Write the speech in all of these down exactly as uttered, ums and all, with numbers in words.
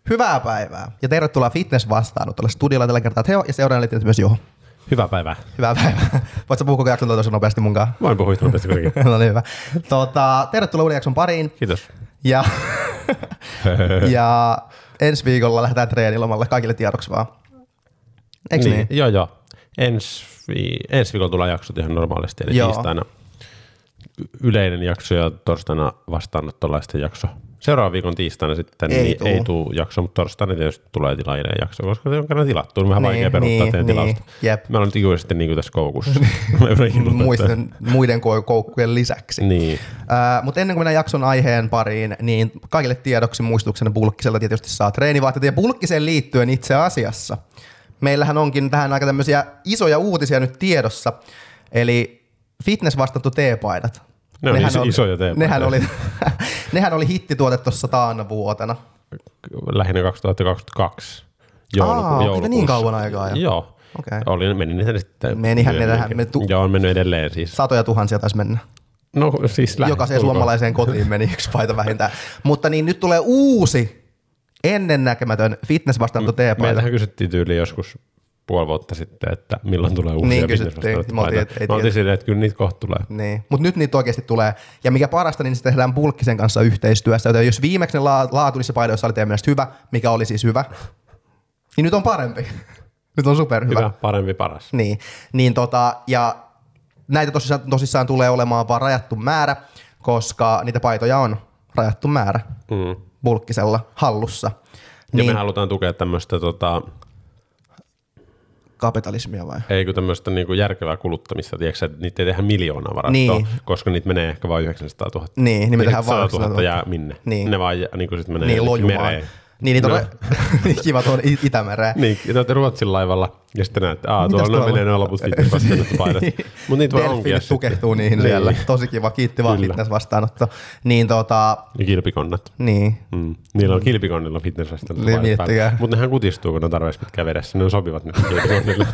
Hyvää päivää ja tervetuloa Fitness-vastaanotolle studiolla tällä kertaa Teo ja seuraajana liittyy myös Juho. Hyvää päivää. Hyvää päivää. Voitko puhua koko jakson tosi nopeasti munkaan? Voin puhua yhtä nopeasti kuitenkin. No niin, hyvä. Tota, tervetuloa uuden jakson pariin. Kiitos. Ja, ja ensi viikolla lähdetään treenilomalle kaikille tiedoksi vaan. Eiks niin? niin? Joo, joo. Ensi, vi- ensi viikolla tulee jaksot ihan normaalisti, eli joo. Tiistaina yleinen jakso ja torstaina vastaanottolaisten jakso. Seuraavan viikon tiistaina sitten ei niin tuu. ei tuu jakso, mutta torstaina tietysti tulee tilainen jakso, koska se on kerran tilattu. On vähän niin, vaikea peruuttaa niin, teidän tilausta. Niin, me ollaan nyt ikuisesti niin kuin tässä koukussa. Muisten, muiden koukkujen lisäksi. Niin. Uh, mutta ennen kuin mennään jakson aiheen pariin, niin kaikille tiedoksi muistutuksena Bulkkiselta tietysti saa treenivaatteita. Ja Bulkkiseen liittyen itse asiassa. Meillähän onkin tähän aika tämmöisiä isoja uutisia nyt tiedossa. Eli fitness-vastattu teepaidat. Ne on iso, oli, isoja teepaitoja. Nehän oli, nehän oli hittituote tuossa taanna vuotena. Lähinnä kaksituhattakaksikymmentäkaksi jouluku, Aa, joulukuussa. Niin kauan aikaa jo. Joo. Okay. Oli, meni niitä sitten. Menihän ne tähän. Me tu- Joo, on mennyt edelleen siis. Satoja tuhansia taisi mennä. No siis lähes. Jokaiseen suomalaiseen kotiin meni yksi paita vähintään. Mutta niin nyt tulee uusi, ennennäkemätön fitness-vastaanotto teepaita. Meiltähän kysyttiin tyyliin joskus puoli vuotta sitten, että milloin tulee uusia niin kysyttiin. Me oltiin silleen, että kyllä niitä kohta tulee. Niin. Mutta nyt niitä oikeasti tulee. Ja mikä parasta, niin se tehdään Bulkkisen kanssa yhteistyössä. Joten jos viimeksi ne la- laatu niissä paidoissa oli teidän mielestä hyvä, mikä oli siis hyvä, niin nyt on parempi. Nyt on superhyvä. Hyvä, parempi, paras. Niin. niin tota, ja näitä tosissaan, tosissaan tulee olemaan vaan rajattu määrä, koska niitä paitoja on rajattu määrä mm. Bulkkisella hallussa. Ja niin, me halutaan tukea tämmöistä tota, kapitalismia vai? Ei kun tämmöistä niinku järkevää kuluttamista, tiedätkö, että niitä ei tehdä miljoonaa varastoa, niin. Koska niitä menee ehkä vain yhdeksänsataatuhatta. Niin, niin me tehdään vain yhdeksänsataatuhatta jää minne. Niin. Ne vaan niin kuin sit menee niin, mereen. Niin, niitä on no. kiva tuon Itämereen. Niin, ja te olette Ruotsin laivalla ja sitten näette, että aah, tuolla tuolla menee ne loput fitness-vastaanotto-paidat. Mutta niitä vaan onkin. Delfiinit tukehtuu niihin niin. Siellä. Tosi kiva, kiitti vaan fitness-vastaanotto. Niin tota... Ja kilpikonnat. Niin. Mm. Niillä on kilpikonnilla fitness-vastaanotto-paidat päällä. Mutta nehän kutistuu, kun ne on tarpeeksi pitkään vedessä. Ne on sopivat nyt kilpikonnille.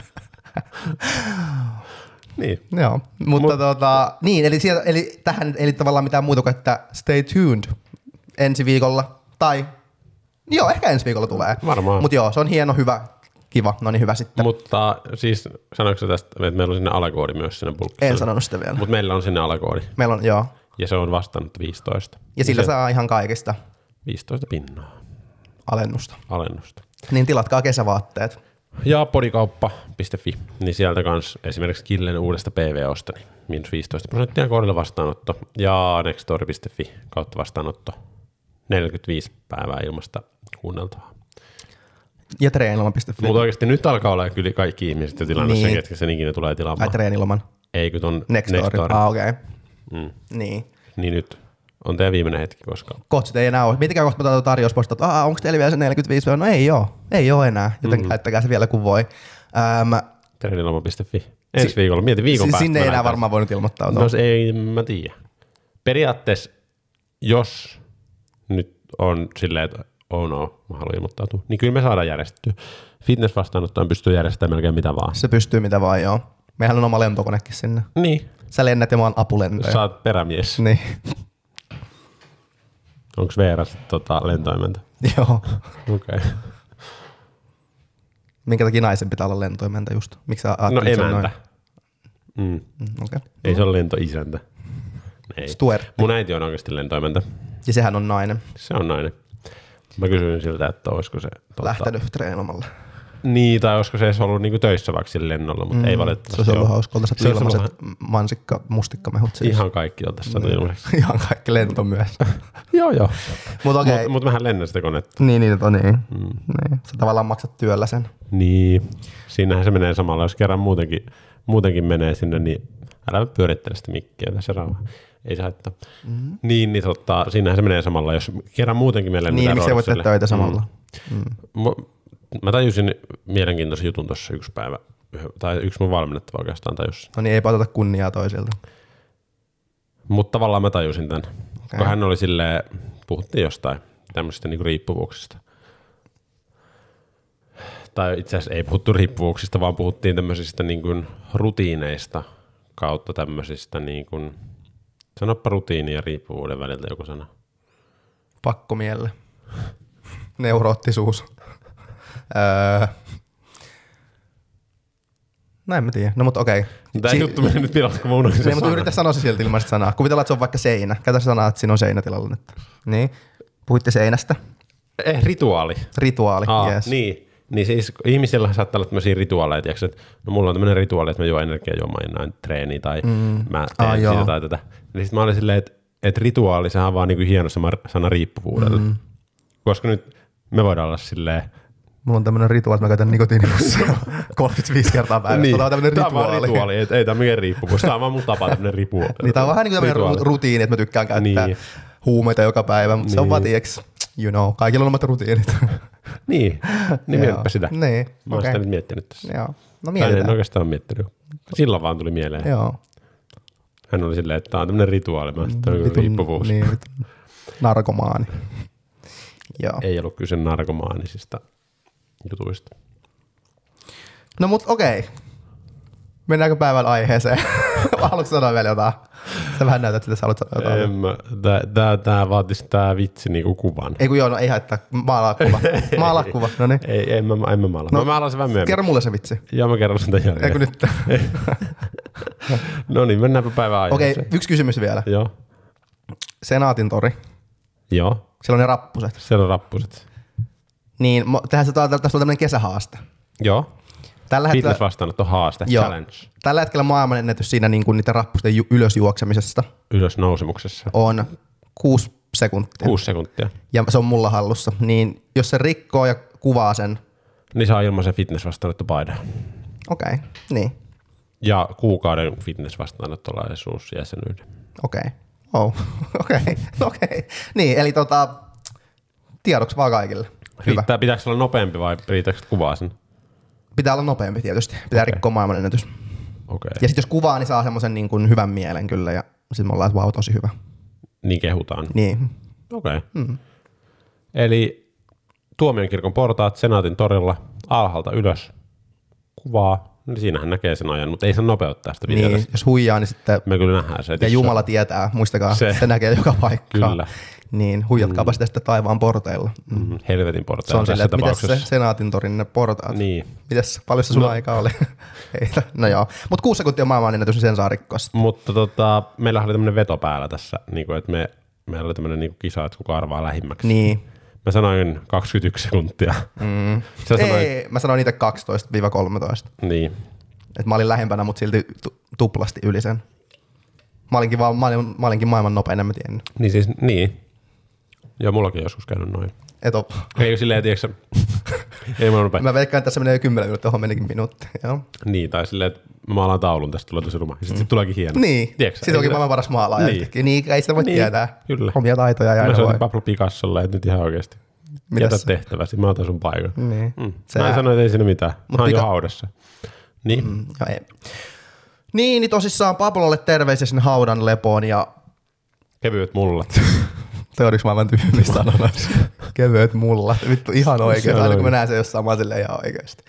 Niin. Joo, mutta Mut, tota, niin, eli, sieltä, eli tähän eli tavallaan mitään muuta kuin, että stay tuned ensi viikolla, tai joo, ehkä ensi viikolla tulee. Varmaan. Mutta joo, se on hieno, hyvä, kiva, no niin hyvä sitten. Mutta siis sanoitko tästä, että meillä on sinne alakoodi myös sinne Bulkkiselle? En sanonut sitä vielä. Mutta meillä on sinne alakoodi. Meillä on, joo. Ja se on vastannut viisitoista. Ja sillä se saa ihan kaikista. viisitoista pinnaa. Alennusta. Alennusta. Niin tilatkaa kesävaatteet. Ja podikauppa piste fi, niin sieltä kans esimerkiksi Killen uudesta P V-osta, niin miinus viisitoista prosenttia koodilla vastaanotto. Ja nextdoor piste fi kautta vastaanotto, neljäkymmentäviisi päivää ilmasta kuunneltavaa. Ja treeniloman piste fi. Mutta oikeasti nyt alkaa olla kyllä kaikki ihmiset jo tilannut niin. Sen, ketkä sen ikinä tulee tilaamaan. Ai treeniloman? Ei, kun ton Nextdoor. Nextdoor. Ah, okei. Okay. Mm. Niin. Niin nyt on teidän viimeinen hetki koskaan. Kohta sitä ei enää ole. Miettikää kohta tätä tarjousposta, että onko teillä vielä se neljäkymmentäviisi? No ei oo. Ei oo enää, joten mm. käyttäkää se vielä kun voi. Ähm, Treeniloma piste fi. Ensi si- viikolla. Mieti viikon si- päästä. Sinne ei enää varmaan voinut ilmoittaa. No se ei, mä tiedä. Periaatteessa, jos nyt on silleen, että oh no, mä haluan ilmoittautua, niin kyllä me saadaan järjestettyä. Fitness-vastaanottoon pystyy järjestämään melkein mitä vaan. Se pystyy mitä vaan, joo. Meillähän on oma lentokonekin sinne. Niin. Sä lennät ja mä oon apulentäjä. Sä oot perämies. Niin. Onko Veera tota, lentoimenta? Joo. Okei. Okay. Minkä takia naisen pitää olla lentoimenta just? Miksi sä ajattelit? No emäntä. Mm. Mm, okay. Ei se ole lentoisäntä. Ei. Stuart. Mun äiti on oikeasti lentoimenta. Ja sehän on nainen. Se on nainen. Mä kysyin siltä, että olisiko se... Tuota... Lähtenyt treenilomalle. Niin, tai olisiko se edes ollut niinku töissä vaikka sillä lennolla, mutta mm, ei valitettavasti. Se olisi ollut hauska. Oltaisiin ilmaiset mansikka, mustikkamehut siis. Ihan kaikki oltaisiin saatu ilmaiseksi. Ihan kaikki, lento myös. Joo, joo. Mutta okay. mut, mut mähän lennän sitä konetta. Niin, niin, to, niin. Mm. niin. Sä tavallaan maksat työllä sen. Niin. Siinähän se menee samalla. Jos kerran muutenkin, muutenkin menee sinne, niin älä pyörittele sitä mikkiä tässä rauhaa. Ei se haittaa. Mm. Niin, niin totta, siinähän se menee samalla. Jos kerran muutenkin me lennetään niin, miksi ei voi tehdä töitä samalla? Mm. Mm. Mä tajusin mielenkiintoisen jutun tuossa yksi päivä, tai yksi mun valmennettava oikeastaan tajus. No niin, ei oteta kunniaa toisilta. Mutta tavallaan mä tajusin tämän, okay. Kun hän oli silleen, puhuttiin jostain tämmöisistä niinku riippuvuuksista. Tai itse asiassa ei puhuttu riippuvuuksista, vaan puhuttiin tämmöisistä niinku rutiineista kautta tämmöisistä, niinku, sanoppa rutiini ja riippuvuuden väliltä joku sana. Pakkomielle. Neuroottisuus. öö. No en mä tiedä. No mutta okei. Okay. Tää si- juttu meni nyt pilalle, kun mä unohdin sen sanan. Mutta yritä sanoa se silti ilmaista sanaa. Kuvitellaan, että se on vaikka seinä. Käytä sanaa, että siinä on seinä tilalla nyt. Niin. Puhuitte seinästä. Eh, rituaali. Rituaali, Aa, yes. Niin. Niin siis ihmisillä saattaa olla tämmöisiä rituaaleja, tiiäks, että no mulla on tämmöinen rituaali, että mä juon energiajuomaa ennen treeniä tai mm. mä teen ah, sitä joo. tai tätä. Niin sit mä olin silleen, että, että rituaali, sehän on vaan niinku hieno sana riippuvuudelle. Mm. Koska nyt me voidaan olla silleen... Mulla on tämmönen rituaali, että mä käytän nikotiinipussia kolmekymmentäviisi kertaa päivässä. Niin. Tämä on tämmönen rituaali. Tämä on vaan rituaali, ei, ei tämä on mikään riippuvuus. Tämä on vaan mun tapa tämmönen rituaali. Niin, tämä on vähän niin kuin tämmönen rutiini, että mä tykkään käyttää niin. huumeita joka päivä, mutta niin. se on vaan tiiäks, you know, kaikilla on omat rutiinit. Niin, niin mietipä sitä. Niin, mä oon okay. sitä nyt miettinyt tässä. Joo, no mietitään. En oikeastaan miettinyt. Silloin vaan tuli mieleen. Joo. Hän oli silleen, että tämä on tämmönen rituaali, mä sitten on riippuvuus. Niin, narkomaani. Joo. Ei ollut kyse narkomaanisista jutuista. No mut okei. Okay. Mennäänkö päivän aiheeseen? Haluatko sanoa vielä jotain? Sä vähän näytät, että sä haluat sanoa jotain. Mä, tää, tää, tää vaatisi tää vitsi niinku kuvan. Ei kun joo, no ei haittaa. Maalaa kuva. Maalaa kuva, no niin. Ei, ei, mä, en mä maalaa. No, mä maalaan sen vähän myöhemmin. Kerro mulle se vitsi. Joo, mä kerron sen tämän jälkeen. Eikö nyt? No niin, mennäänpä päivän aiheeseen. Okei, okay, yksi kysymys vielä. Joo. Senaatin tori. Joo. Siellä on ne rappuset. Siellä on rappuset. Niin, tässä on tämmöinen kesähaaste. Joo. Tällä hetkellä, fitness-vastaanotto haaste, joo, challenge. Tällä hetkellä maailmanennätys siinä niin kuin niiden rappusten ju- ylösjuoksemisesta Ylösnousemuksessa. on kuusi sekuntia. Kuusi sekuntia. Ja se on mulla hallussa. Niin jos se rikkoo ja kuvaa sen. Niin saa ilmaisen fitness-vastaanottopaidan. Okei, okay, niin. Ja kuukauden fitness-vastaanottolaisuusjäsenyyden. Okei. Okay. Oh, okei, okay. okei. Okay. Niin, eli tota, tiedoksi vaan kaikille. Riittää, pitääkö olla nopeampi vai riittääkö kuvaa sen? Pitää olla nopeampi tietysti. Pitää okay. rikkoa maailmanennätys. Okay. Ja sitten jos kuvaa, niin saa semmoisen niin kuin hyvän mielen kyllä. Ja sitten me ollaan, että vau, tosi hyvä. Niin kehutaan. Niin. Okei. Okay. Mm. Eli Tuomionkirkon portaat Senaatin torilla alhaalta ylös. Kuvaa. Niin siinähän näkee sen ajan, mutta ei se nopeuttaa sitä videosta. Niin, jos huijaa, niin sitten... Me kyllä nähdään se. Ja Jumala tietää, muistakaa, se, se näkee joka paikkaa. Kyllä. Niin, huijatkaapa mm. sitä sitten taivaan porteilla. Mm. Helvetin porteilla. Se on silleen, että mites se Senaatin torin ne portaat? Niin. Mites, paljon se sun no. aika oli? Ei, no joo, mutta kuusi sekuntia maailmanennätys, niin sen saa rikkoa. Mutta tota, meillä oli tämmöinen veto päällä tässä, niin kuin, että me, meillä oli tämmöinen niin kisa, että kuka arvaa lähimmäksi. Niin. Mä sanoin kaksikymmentäyksi sekuntia. Mm. Sanoin, ei, mä sanoin niitä kaksitoista kolmetoista. Niin. Et mä olin lähempänä, mutta silti tuplasti yli sen. Mä olinkin, vaan, mä olin, mä olinkin maailman nopein, en mä tiennyt. Niin siis, niin. Joo, mullakin joskus käynyt noin. Et oo. Ei silleen, tiiäksä, ei mä nopein. Mä veikkaan, että tässä menee jo kymmenen minuuttia, johon menikin minuutti. Joo. Niin, tai silleen, että mä maalaan taulun, tästä tulee tosi ruma. Ja sit, mm. sit tuleekin hieno. Niin, tiiäksä, sit onkin maailman paras maalaaja. Niin. niin, ei sitä voi niin. tietää. Kyllä. Omia taitoja ja mä aina voi. Mä Pablo Picassolle, että nyt ihan oikeesti. Jätä tehtäväsi, mä otan sun paikan. Niin. Mm. Mä en sano, että ei siinä mitään. Mut mä oon pika... jo haudassa. Niin. Mm, jo ei. Niin, niin tosissaan Pablolle terveisiä sinne haudan lepoon ja... Kevyet mullat. Teoriksi maailman tyhmistä sanonut. Kevyet mullat. Vittu ihan oikeesti. Aina kun mä näen sen jossain, mä oon silleen ihan oikeesti.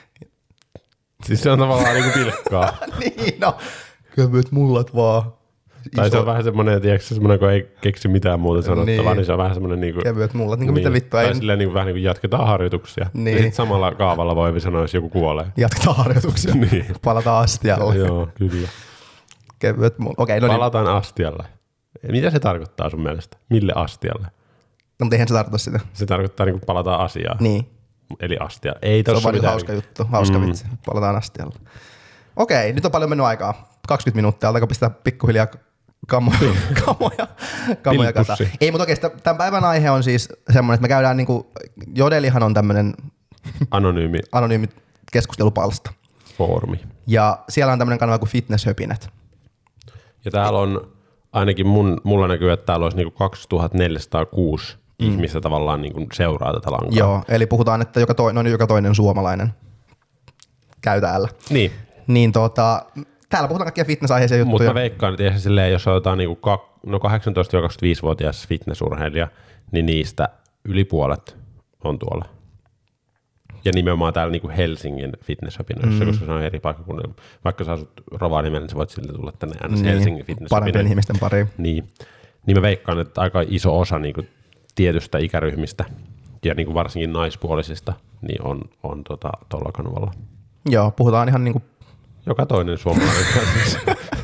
Siis se on tavallaan niinku pilkkaa. Niin no. Kevyet mullat vaan. Tai se on vähän semmoinen, tiedätkö, semmoinen, kun ei keksi mitään muuta sanottavaa, niin, niin se on vähän semmoinen niinku... Kevyet mullat, niin kuin niin, mitä vittua. Tai ei... silleen niin vähän niin kuin jatketaan harjoituksia. Niin. Ja sitten samalla kaavalla voi sanoa, jos joku kuolee. Jatketaan harjoituksia. Niin. Palataan astialle. Joo, kyllä. Kevyet mullat. Okei, no niin. Palataan astialle. Mitä se tarkoittaa sun mielestä? Mille astialle? No, mutta eihän se tarkoita sitä. Se tarkoittaa niin kuin palataan asiaan. Niin. Eli astialle. Ei se on vaan mitään. Hauska juttu, hauska mm. vitsi. Palataan astialle. Okei, nyt on paljon mennyt aikaa. kaksikymmentä minuuttia. Altaako pistää pikkuhiljaa kamoja, kamoja, kamoja kasaan. Ei, mutta oikeasti tämän päivän aihe on siis semmoinen, että me käydään niinku, Jodelihan on tämmöinen anonyymi. anonyymi keskustelupalsta. Foorumi. Ja siellä on tämmöinen kanava kuin Fitnesshöpinet. Ja täällä on ainakin mun, mulla näkyy, että täällä olisi niinku kaksituhattaneljäsataakuusi mm. ihmistä tavallaan niinku seuraa tätä lankaa. Joo, eli puhutaan, että joka toinen, noin joka toinen suomalainen käy täällä. Niin. Niin tota... Täällä puhutaan kaikkia fitness-aiheisia juttuja. Mutta mä veikkaan, että silleen, jos otetaan niinku kak, no kahdeksantoista kaksikymmentäviisi-vuotias fitnessurheilija, niin niistä yli puolet on tuolla. Ja nimenomaan täällä niinku Helsingin fitnessopinnoissa, mm. koska se on eri paikkakunnilla. Vaikka sä asut Rovaniemellä, niin sä voit silti tulla tänne aina niin. Helsingin fitnessopinnoissa. Parempien ihmisten pariin. Niin. Niin mä veikkaan, että aika iso osa niinku tietystä ikäryhmistä ja niin kuin varsinkin naispuolisista, niin on, on tota, tuolla kanavalla. Joo, puhutaan ihan niinku... Joka toinen suomalainen kanssa.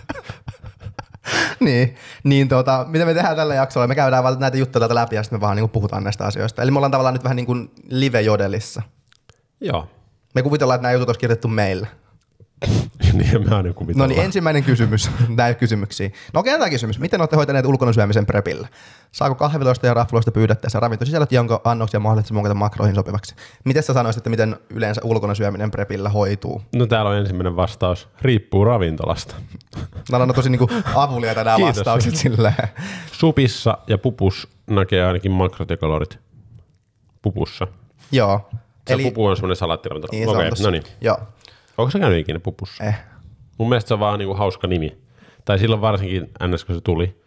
niin, niin tota, mitä me tehdään tällä jaksolla? Me käydään vaan näitä juttuja täältä läpi ja sitten me vaan niinku puhutaan näistä asioista. Eli me ollaan tavallaan nyt vähän niin kuin live-jodelissa. Joo. Me kuvitellaan, että nämä jutut olisi kirjoitettu meille. niin me aina kuvitellaan. No niin, ensimmäinen kysymys näitä kysymyksiä. No okei, tämä kysymys. Miten olette hoitaneet ulkona syömisen prepillä? Saako kahviloista ja rafloista pyydettäessä ravintosisällöt ja onko annoksia mahdollisesti muokata makroihin sopivaksi? Miten sä sanoisit, että miten yleensä ulkona syöminen prepillä hoituu? No täällä on ensimmäinen vastaus. Riippuu ravintolasta. Nämä on tosi niinku avuliaita nämä Kiitos. vastaukset silleen. Supissa ja pupus näkee ainakin makrot ja kalorit. Pupussa. Joo. Se Eli... pupu on semmoinen salattiravintola. Niin, okei, okay, no niin. Joo. Onko sä käynyt ikinä pupussa? Eh. Mun mielestä se on vaan niinku hauska nimi. Tai silloin varsinkin ns. Kun se tuli,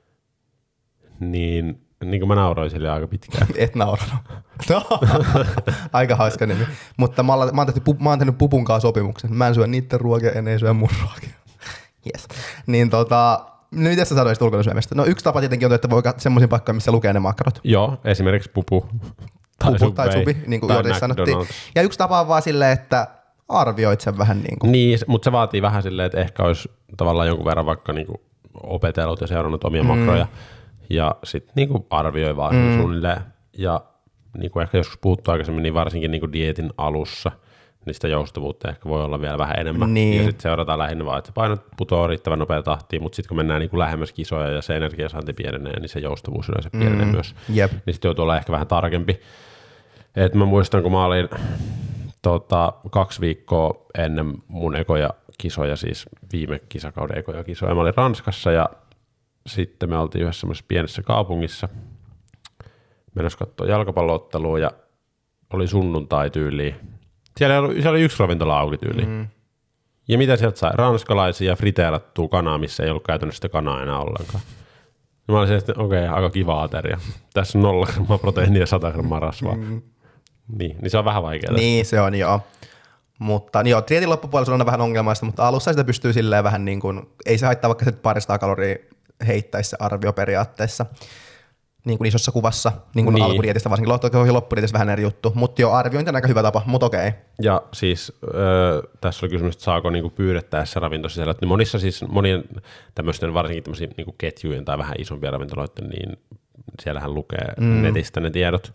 niin, niin kuin mä nauroin sille aika pitkään. Et nauranut. No, aika hauska nimi. Mutta mä oon, mä oon, tehty, mä oon tehnyt pupun kanssa sopimuksen. Mä en syö niitten ruokia, en ei syö mun ruokia. Yes. Niin tota, no miten sä sanoisit ulkona syömistä? No yksi tapa tietenkin on, että voi semmoisiin paikkoihin, missä lukee ne makrot. Joo, esimerkiksi pupu. Tai pupu tai subi, niin kuin Jordi sanottiin. Ja yksi tapa on vaan silleen, että arvioit sen vähän niin kuin. Niin, mutta se vaatii vähän silleen, että ehkä olisi tavallaan jonkun verran vaikka niin kuin opetellut ja seurannut omia mm. makroja. Ja sitten niin arvioi vaan mm. suunnilleen. Ja niin kuin ehkä joskus puhuttu aikaisemmin, niin varsinkin niin kuin dieetin alussa, niin sitä joustavuutta ehkä voi olla vielä vähän enemmän. Niin. Ja sitten seurataan lähinnä vaan, että se painot putoaa riittävän nopea tahtiin, mutta sitten kun mennään niin kuin lähemmäs kisoja ja se energiasaanti pienenee, niin se joustavuus yleensä pienenee mm. myös. Jep. Niin sitten joutuu olla ehkä vähän tarkempi. Et mä muistan, kun mä olin tota, kaksi viikkoa ennen mun ekoja kisoja, siis viime kisakauden ekoja kisoja, mä olin Ranskassa ja sitten me oltiin yhdessä semmoisessa pienessä kaupungissa. Mennäs katsoa jalkapalloottelua ja oli sunnuntai tyyliin. Siellä oli, siellä oli yksi ravintola auki tyyliin. Mm. Ja mitä sieltä sai? Ranskalaisia friteerattua kanaa, missä ei ollut käytännössä sitä kanaa enää ollenkaan. Ja mä olin siellä, että okei, okay, aika kiva ateria. Tässä on nolla grammaa proteiinia ja sata grammaa rasvaa. Mm. Niin, niin se on vähän vaikeaa. Niin, se on joo. Mutta niin joo, dieetin loppupuolella on aina vähän ongelmaista, mutta alussa sitä pystyy silleen vähän niin kuin, ei se haittaa vaikka se parista kaloria heittäisi se arvio periaatteessa. Niin kuin isossa kuvassa, niin kuin niin. Alkudietistä, varsinkin loppudietistä vähän eri juttu. Mutta jo arviointi on aika hyvä tapa, mutta okei. Ja siis äh, tässä oli kysymys, että saako niinku pyydettäessä ravintosisällöt. Niin monissa siis, monien tämmöisten varsinkin tämmöisiä niinku ketjujen tai vähän isompia ravintoloiden, niin siellähän lukee mm. netistä ne tiedot.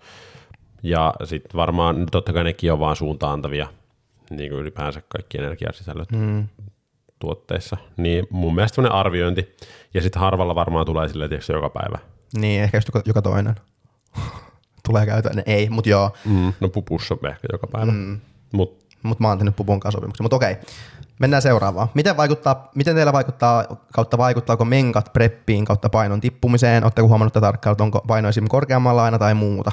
Ja sitten varmaan totta kai nekin on vaan suuntaantavia, niin kuin ylipäänsä kaikki energiasisällöt mm. tuotteissa. Niin mun mielestä semmoinen arviointi, ja sitten harvalla varmaan tulee silleen tietysti joka päivä. Niin, ehkä just joka, joka toinen. Tulee käytännön, ei, mutta joo. Mm, no pupussa ehkä joka päivä. Mm. Mutta Mut mä oon tehnyt pupun kanssa sopimuksen, mutta okei. Mennään seuraavaan. Miten, vaikuttaa, miten teillä vaikuttaa, kautta vaikuttaako menkat preppiin kautta painon tippumiseen? Oletteko huomannut tarkkaan, että onko paino esim. Korkeammalla aina tai muuta?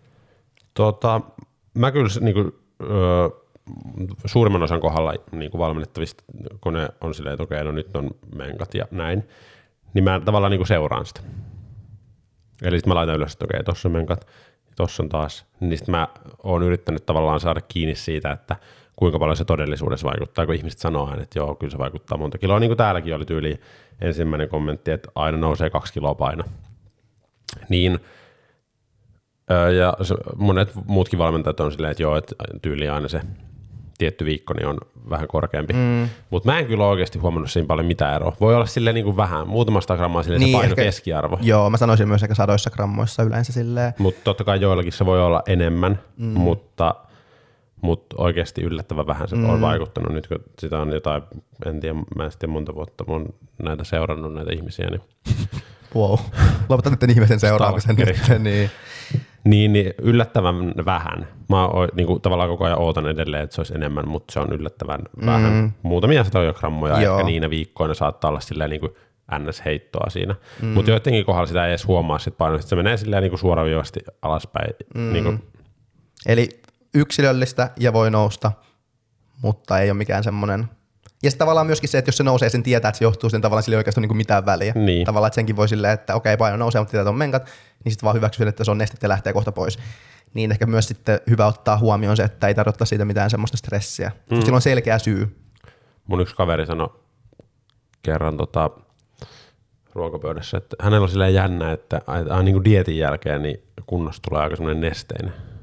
Tota, mä kyllä niin kuin, ö, suurimman osan kohdalla niin kuin valmennettavista, kun ne on silleen, että okei, no nyt on menkat ja näin, niin mä tavallaan niin kuin seuraan sitä. Eli sitten mä laitan ylös, että okei, tossa on menkat, tossa on taas. Niin sitten mä oon yrittänyt tavallaan saada kiinni siitä, että kuinka paljon se todellisuudessa vaikuttaa, kun ihmiset sanoo aina, että joo, kyllä se vaikuttaa monta kiloa. Niin kuin täälläkin oli tyyli ensimmäinen kommentti, että aina nousee kaksi kiloa paino. Niin, ja monet muutkin valmentajat on silleen, että joo, että tyyli aina se tietty viikko niin on vähän korkeampi. Mm. Mutta mä en kyllä oikeasti huomannut siinä paljon mitään eroa. Voi olla silleen niin kuin vähän, muutamasta grammaa silleen niin, se paino ehkä, keskiarvo. Joo, mä sanoisin myös ehkä sadoissa grammoissa yleensä silleen. Mutta totta kai joillakin se voi olla enemmän, mm. mutta, mutta oikeasti yllättävän vähän se mm. on vaikuttanut. Nyt kun sitä on jotain, en tiedä, mä en tiedä monta vuotta, mä oon näitä seurannut näitä ihmisiä. Niin wow, lopetan nyt ihmisen seuraamisen. niin. Niin, niin yllättävän vähän. Mä oon, niin kuin, tavallaan koko ajan ootan edelleen, että se olisi enemmän, mutta se on yllättävän mm. vähän. Muutamia satoja grammoja, Joo. ehkä niinä viikkoina saattaa olla silleen niin kuin ns-heittoa siinä. Mm. Mutta joidenkin kohdalla sitä ei edes huomaa sit painoa, se menee silleen niin kuin suoraviivasti alaspäin. Mm. Niin kuin. Eli yksilöllistä ja voi nousta, mutta ei ole mikään semmoinen. Ja sitten tavallaan myöskin se, että jos se nousee, sen tietää, että se johtuu, sen tavallaan sillä ei oikeastaan niin mitään väliä. Niin. Tavallaan, että senkin voi silleen, että okei, paino nousee, mutta tietää, että on menkat, niin sitten vaan hyväksyy, että se on nestettä ja lähtee kohta pois. Niin ehkä myös sitten hyvä ottaa huomioon se, että ei tarvitse siitä mitään semmoista stressiä. Mm. Sillä on selkeä syy. Mun yksi kaveri sanoi kerran tota, ruokapöydässä, että hänellä on silleen jännä, että aina niin kuin dieetin jälkeen niin kunnossa tulee aika semmoinen nesteinen.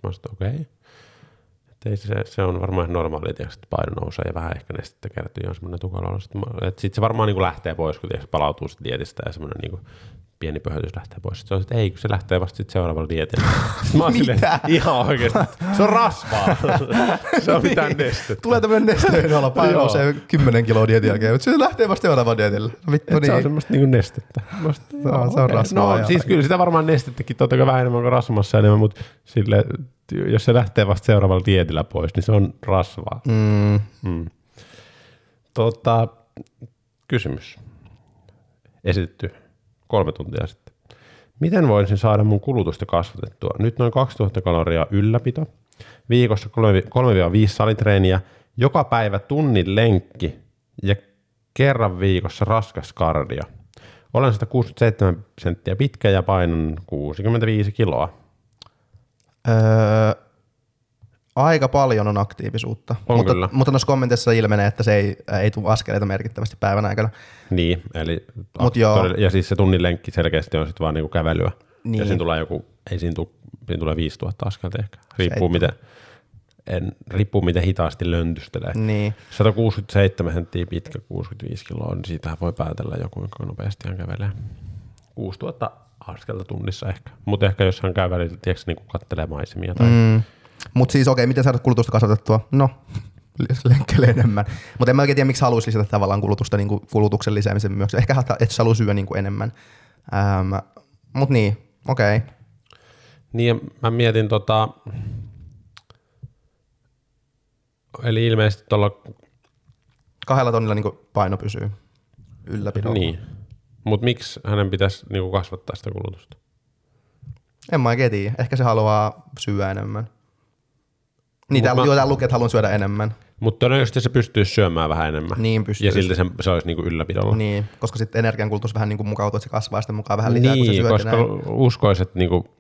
Mä sanoin, okei. Okay. Se, se on varmaan normaali, että paino nousee ja vähän ehkä nestettä kertyy ja on semmoinen tukala. Sitten sit se varmaan niin kuin lähtee pois, kun tiiäks, palautuu sit dietistä ja semmoinen niin kuin pieni pöhötys lähtee pois. Sitten se on, että ei, kun se lähtee vasta sit seuraavalla dietillä. Mä oon silleen, ihan oikeesti, se on rasvaa. Se on mitään nestettä. Tulee tämmöinen nesteen olla, paino nousee kymmenen kiloa dietin jälkeen, mutta se lähtee vasta seuraavalla dietillä. Vittu niin. Se on semmoista niin kuin nestettä. Musta, no, no, se on okay. rasvaa. No siis kyllä sitä varmaan nestettäkin totta kai vähän enemmän kuin rasvamassa enemmän, mutta sille, jos se lähtee vasta seuraavalla dietillä pois, niin se on rasvaa. Mm. Mm. Tota, kysymys. Esitetty kolme tuntia sitten. Miten voisin saada mun kulutusta kasvatettua? Nyt noin kaksituhatta kaloria ylläpito, viikossa kolme viisi salitreeniä, joka päivä tunnin lenkki ja kerran viikossa raskas kardio. Olen sata kuusikymmentäseitsemän senttiä pitkä ja painan kuusikymmentäviisi kiloa. Öö, aika paljon on aktiivisuutta, on mutta, kyllä. mutta noissa kommenteissa ilmenee, että se ei, ei tule askeleita merkittävästi päivän aikana. Niin, eli Mut joo. ja siis se tunnin lenkki selkeästi on sitten vaan niinku kävelyä. Niin. Ja siinä tulee joku, ei siinä tule, siinä tulee viisituhatta askelta ehkä. Riippuu miten, en, riippuu miten hitaasti löntystelee. Niin. sata kuusikymmentäseitsemän senttiä pitkä, kuusikymmentäviisi kiloa, niin siitähän voi päätellä joku, kuinka nopeasti hän kävelee. kuusituhatta askelta tunnissa ehkä. Mutta ehkä jos hän käy välillä, tiedätkö, niin kattelee maisemia tai... Mm. Mutta siis okei, okay, miten saada kulutusta kasvatettua? No, lenkkelee enemmän. Mutta en mä oikein tiedä, miksi haluaisi lisätä tavallaan kulutusta, niin kuin kulutuksen lisäämisen myös. Ehkä, että haluaa syödä niin kuin enemmän. Ähm, Mutta niin, okei. Okay. Niin ja mä mietin tota... Eli ilmeisesti tuolla... Kahdella tonnilla niin paino pysyy ylläpidolla. Niin. Mutta miksi hänen pitäisi niin kasvattaa sitä kulutusta? En mä oikein tiedä. Ehkä se haluaa syödä enemmän. Niin, täällä mä... lukee, että haluan syödä enemmän. Mutta todennäköisesti se pystyy syömään vähän enemmän. Niin pystyy. Ja silti se, se olisi niinku ylläpidolla. Niin, koska sitten energiankulutus vähän niinku mukautuu, että se kasvaa sitten mukaan vähän lisää, niin, kun se syöt. Koska uskoisi, että niinku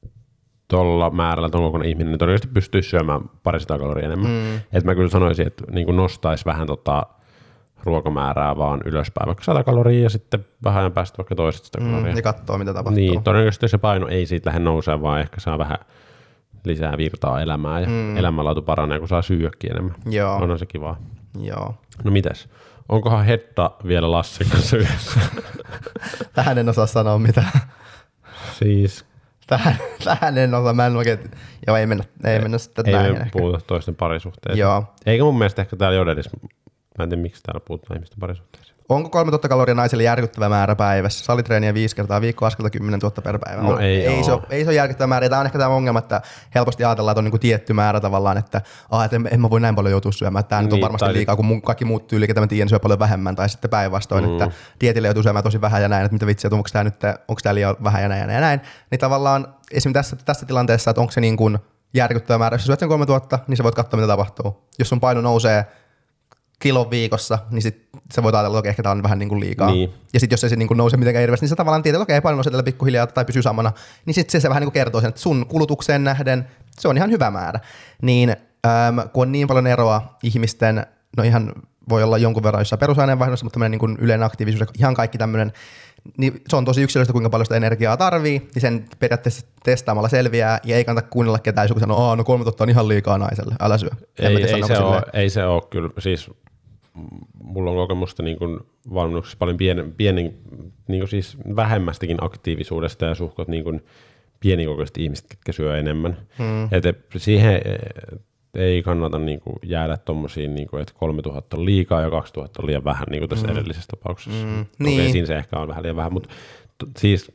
tuolla määrällä tuon kokoinen ihminen niin todennäköisesti pystyisi syömään parisataa kaloria enemmän. Mm. Että mä kyllä sanoisin, että niinku nostaisi vähän tota ruokamäärää vaan ylöspäin, vaikka sata kaloria ja sitten vähän ajan päästä vaikka toiset sitä kaloria. Mm, ja katsoo, mitä tapahtuu. Niin, todennäköisesti se paino ei siitä lähde nousee, vaan ehkä saa vähän lisää virtaa elämää ja mm. elämänlaatu paranee, kun saa syödäkin enemmän. Joo. On se kivaa. Joo. No mitäs? Onkohan Hedda vielä Lassin kanssa yhdessä? Tähän en osaa sanoa mitään. Siis... Tähän, tähän en osaa, mä en oikein... Joo, ei mennä, ei mennä sitten ei näin me ehkä. puhuta toisten parisuhteisiin. Joo. Eikä mun mielestä ehkä täällä Jodelissa, mä en tiedä miksi täällä puhutaan ihmisten parisuhteisiin. Onko kolmetuhatta kaloria naiselle järkyttävä määrä päivässä? Salitreeniä viisi kertaa viikkoa, askelta kymmenentuhatta per päivä. No ei, ei, se ole, ei se ole järkyttävä määrä. Tämä on ehkä tämä ongelma, että helposti ajatellaan, että on niinku tietty määrä tavallaan, että, ah, että en, en mä voi näin paljon joutua syömään. Tämä niin, nyt on varmasti tai... liikaa, kun mun kaikki muut tyyli, ketä mä tiedän, syö paljon vähemmän. Tai sitten päinvastoin, mm. että dietille joutuu syömään tosi vähän ja näin, että mitä vitsiä, onko tämä nyt onko tämä liian vähän ja näin ja näin. Ja näin. Niin tavallaan esimerkiksi tässä, tässä tilanteessa, että onko se niin kuin järkyttävä määrä. Jos syöt sen kolmetuhatta, niin sä voit katsoa, mitä tapahtuu. Jos sun paino nousee kilon viikossa, niin sit sä voit ajatella, että okei, ehkä tää on vähän niin kuin liikaa. Niin. Ja sitten jos ei se niin kuin nouse mitenkään hirveästi, niin sä tavallaan tiedät, että okei, paino nousee tällä pikkuhiljaa tai pysyy samana, niin sitten se, se vähän niin kuin kertoo sen, että sun kulutukseen nähden se on ihan hyvä määrä. Niin äm, kun on niin paljon eroa ihmisten, no ihan voi olla jonkun verran jossain perusaineenvaihdossa, mutta tämmöinen niin kuin yleinen aktiivisuus ja ihan kaikki tämmöinen, niin se on tosi yksilöllistä, kuinka paljon sitä energiaa tarvii, niin sen periaatteessa testaamalla selviää, ja ei kannata kuunnella ketään, jos joku sanoo, no kolme totta on ihan liikaa naiselle, älä syö. Ei, ei, se ole, ei se ole kyllä, siis mulla on kokemusta niin kuin valmennuksessa paljon pienen, pienen, niin kuin siis vähemmästäkin aktiivisuudesta ja suhkot niin kuin pienikokoiset ihmiset, ketkä syö enemmän. Hmm. Et siihen ei kannata niin kuin jäädä tommosiin, niin kuin, että kolmetuhatta on liikaa ja kaksituhatta on liian vähän, niin kuin tässä hmm. edellisessä tapauksessa. Hmm. Okei, niin. Siinä se ehkä on vähän liian vähän, mutta t- siis...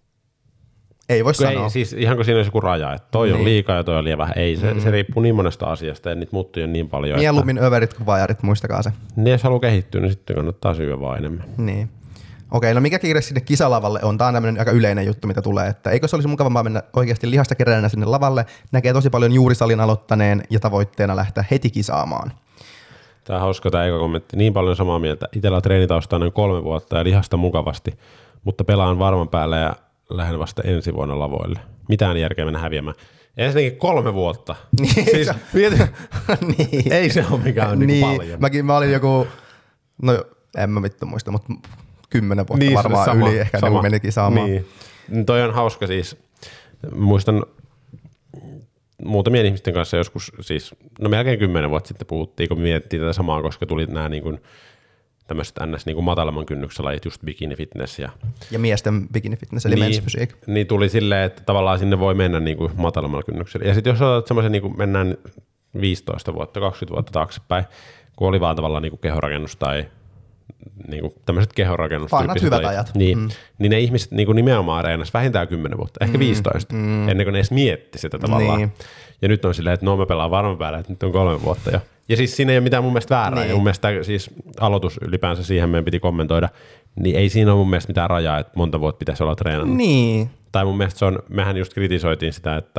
Ei voi sanoa. Ei, siis ihan kuin siinä olisi joku raja, että toi niin. on liikaa ja toi on liian vähän. Ei, se, mm. se riippuu niin monesta asiasta ja niitä muuttuja on niin paljon. Mieluummin että... överit kuin vajarit, muistakaa se. Niin jos haluaa kehittyä, niin sitten kannattaa syödä vaan enemmän. Niin. Okei, no mikä kiire sinne kisalavalle on? Tämä on tämmöinen aika yleinen juttu, mitä tulee. Että eikö se olisi mukavampaa mennä oikeasti lihasta keräänä sinne lavalle? Näkee tosi paljon juuri salin aloittaneen ja tavoitteena lähteä heti kisaamaan. Tämä on hauska tämä eka kommentti. Niin paljon samaa mieltä. Itsellä on treenitausta noin kolme vuotta ja lihasta mukavasti, mutta pelaan varman päälle ja lähden vasta ensi vuonna lavoille. Mitään järkeä mennä häviämään. Ensinnäkin kolme vuotta. Niin, siis, mieti, niin. Ei se ole mikään niin. Niin paljon. Mäkin mä olin joku, no en mä vittu muista, mutta kymmenen vuotta niin, varmaan sama, yli ehkä sama. Ne menikin saamaan. Niin. Toi on hauska siis. Muistan muutamien ihmisten kanssa joskus, siis no melkein kymmenen vuotta sitten puhuttiin, kun mietittiin tätä samaa, koska tuli nämä niin kuin tämmöiset ns. Niin kuin matalamman kynnyksen lajit, just bikini fitness. Ja, ja miesten bikini fitness, eli niin, men's physique. Niin tuli silleen, että tavallaan sinne voi mennä niin kuin matalammalla kynnyksellä. Ja sitten jos otat semmoisen, niin kuin mennään viisitoista vuotta, kaksikymmentä vuotta taaksepäin, kun oli vaan tavallaan niin kuin kehorakennus tai niin kuin tämmöiset kehorakennustyyppiset hyvät ajat. Niin, mm. niin ne ihmiset niin kuin nimenomaan reenasi vähintään kymmenen vuotta, ehkä mm. viisitoista, mm. ennen kuin ne edes mietti sitä tavallaan. Niin. Ja nyt on silleen, että no mä pelaan varman päälle, että nyt on kolme vuotta jo. Ja siis siinä ei ole mitään mun mielestä väärää. Niin. Ja mun mielestä siis aloitus ylipäänsä siihen meidän piti kommentoida, niin ei siinä ole mun mielestä mitään rajaa, että monta vuotta pitäisi olla treenannut. Niin. Tai mun mielestä se on, mehän just kritisoitiin sitä, että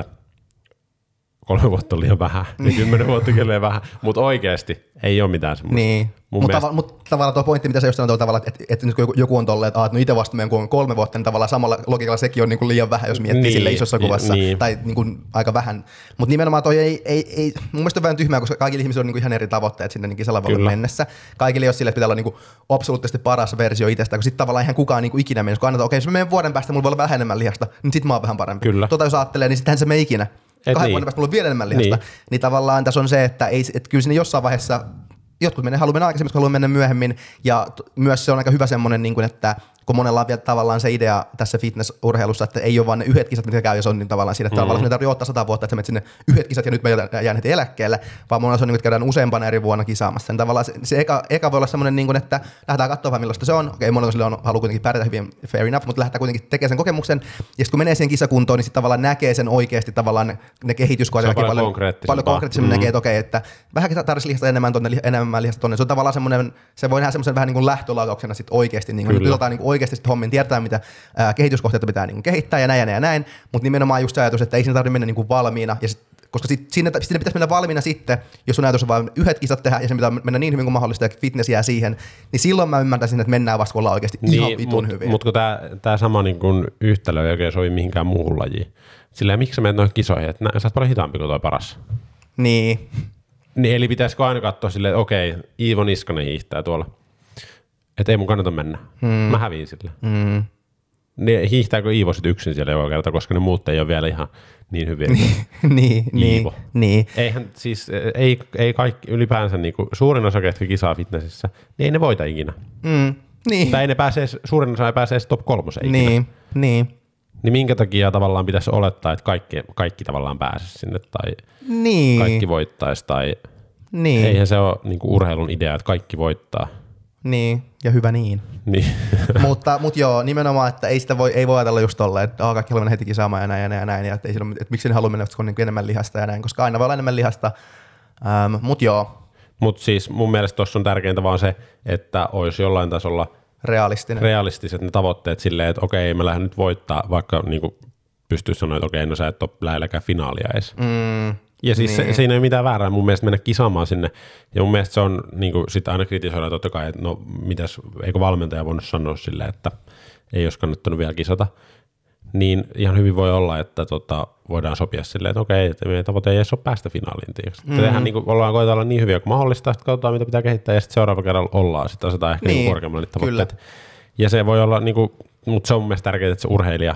kolme vuotta on liian vähän, niin kymmenen vuotta kyllä vähän, mutta oikeasti ei ole mitään semmoista. Niin, mutta mielestä... tava, mut tavallaan tuo pointti, mitä sä just sanoit, että, että, että nyt kun joku on tolleen, että, että no itse vasta meidän kun on kolme vuotta, niin tavallaan samalla logiikalla sekin on niin kuin liian vähän, jos miettii niin, sille isossa kuvassa, niin. tai niin kuin aika vähän. Mutta nimenomaan toi ei, ei, ei, mun mielestä on vähän tyhmää, koska kaikilla ihmisillä on niin kuin ihan eri tavoitteet sinne niin kisalavalle mennessä. Kaikilla ei ole sille, että pitää olla niin kuin absoluuttisesti paras versio itsestä, kun sitten tavallaan ihan kukaan niin kuin ikinä mennessä, kun annetaan, okei, okay, jos mä menen vuoden päästä, mulla voi olla vähän enemmän lihasta, niin sit mä oon vähän parempi. Kyllä. Tota jos ajattelee, niin sittenhän se me ikinä. Et kahden niin. vuoden päästä mulla on vielä enemmän lihasta, niin. niin tavallaan tässä on se, että, ei, että kyllä sinne jossain vaiheessa jotkut menee, haluaa mennä aikaisemmin, jotkut haluaa mennä myöhemmin, ja t- myös se on aika hyvä semmoinen, niin kuin, että kun monella on vielä tavallaan se idea tässä fitnessurheilussa, että ei ole vaan ne yhdet kisat, mitkä käy, jos on niin tavallaan siinä, että mm. tavallaan sinne tarvitsee ottaa sata vuotta, että sä menet sinne yhdet kisat ja nyt me jään heti eläkkeelle, vaan monella se on niin, että käydään useampana eri vuonna kisaamassa. Niin tavallaan se, se eka, eka voi olla semmoinen, niin kuin, että lähdetään katsomaan millaista se on. Okei, monella sille on halu kuitenkin pärjätä hyvin, fair enough, mutta lähdetään kuitenkin tekemään sen kokemuksen. Ja sitten kun menee siihen kisakuntoon, niin sitten tavallaan näkee sen oikeasti tavallaan ne, ne kehityskohdat. Paljon, paljon konkreettisemmin. Paljon konkreettisemmin mm. näkee, että okei, että vähän tarvitsisi lihasta enemmän tonne, enemmän lihasta tonne. Se on tavallaan semmoinen, se voi nähdä semmoisen vähän niin kuin lähtölauauksena sitten oikeasti, niin kuin, nyt niin oikeasti sitten hommin, tiedetään mitä ää, kehityskohteita pitää niin kuin kehittää ja näin ja näin ja näin, mutta nimenomaan just se ajatus, että ei siinä tarvitse mennä niin kuin valmiina, ja sit, koska sit, sinne, sinne pitäisi mennä valmiina sitten, jos sun ajatus on vain yhdet kisat tehdä ja sen pitää mennä niin hyvin kuin mahdollista ja fitness jää siihen, niin silloin mä ymmärtäisin, että mennään vasta kun ollaan oikeasti niin, ihan vitun mut, hyviä. Mutta tämä sama niin kun yhtälö ei oikein sovi mihinkään muuhun lajiin. Silleen, miksi sä menet noihin kisoihin, että sä oot paljon hitaampi kuin toi paras. Niin. Niin, eli pitäisikö aina katsoa silleen, että okei, Iivo Niskanen hiihtää tuolla. Että ei mun kannata mennä. Hmm. Mä häviin sille. Hmm. Niin hiihtääkö Iivo sitten yksin siellä joka kerta, koska ne muut ei ole vielä ihan niin hyviä niin, Iivo. Niin. Eihän siis, ei, ei kaikki ylipäänsä, niin kuin, suurin osa ketkä kisaa fitnessissä, niin ei ne voita ikinä. Mm, niin. Tai ei ne pääse, suurin osa ei pääse edes top kolmoseen ikinä. Niin, niin. Niin minkä takia tavallaan pitäisi olettaa, että kaikki, kaikki tavallaan pääsisi sinne tai niin. kaikki voittaisi tai niin. eihän se ole niin kuin urheilun idea, että kaikki voittaa. Niin, ja hyvä niin. niin. mutta, mutta joo, nimenomaan, että ei sitä voi, ei voi ajatella just tolleen, että kaikki haluaa mennä heti kisaamaan ja näin ja näin ja näin, ja että, ei silloin, että miksi ne haluaa mennä, kun on niin enemmän lihasta ja näin, koska aina voi olla enemmän lihasta, ähm, mutta joo. Mutta siis mun mielestä tuossa on tärkeintä vaan se, että olisi jollain tasolla realistinen. realistiset ne tavoitteet silleen, että okei, mä lähden nyt voittaa, vaikka niin pystyisi sanoa, että okei, no sä et ole lähelläkään finaalia edes. Mm. Ja siis niin. se, siinä ei ole mitään väärää mun mielestä mennä kisaamaan sinne. Ja mun mielestä se on, niin kuin sitten aina kritisoidaan totta kai, että no mitäs, eikö valmentaja voinut sanoa silleen, että ei olisi kannattanut vielä kisata. Niin ihan hyvin voi olla, että tota, voidaan sopia silleen, että okei, että meidän tavoite ei edes ole päästä finaaliin. Mm-hmm. Tehdään niin kuin, ollaan koetaan olla niin hyviä kuin mahdollista, sitten katsotaan mitä pitää kehittää ja sitten seuraava kerralla ollaan. Sitten asetaan ehkä niin, niin korkeammalle tavoitteet. Kyllä. Ja se voi olla, niin kuin, mutta se on mun mielestä tärkeää, että se urheilija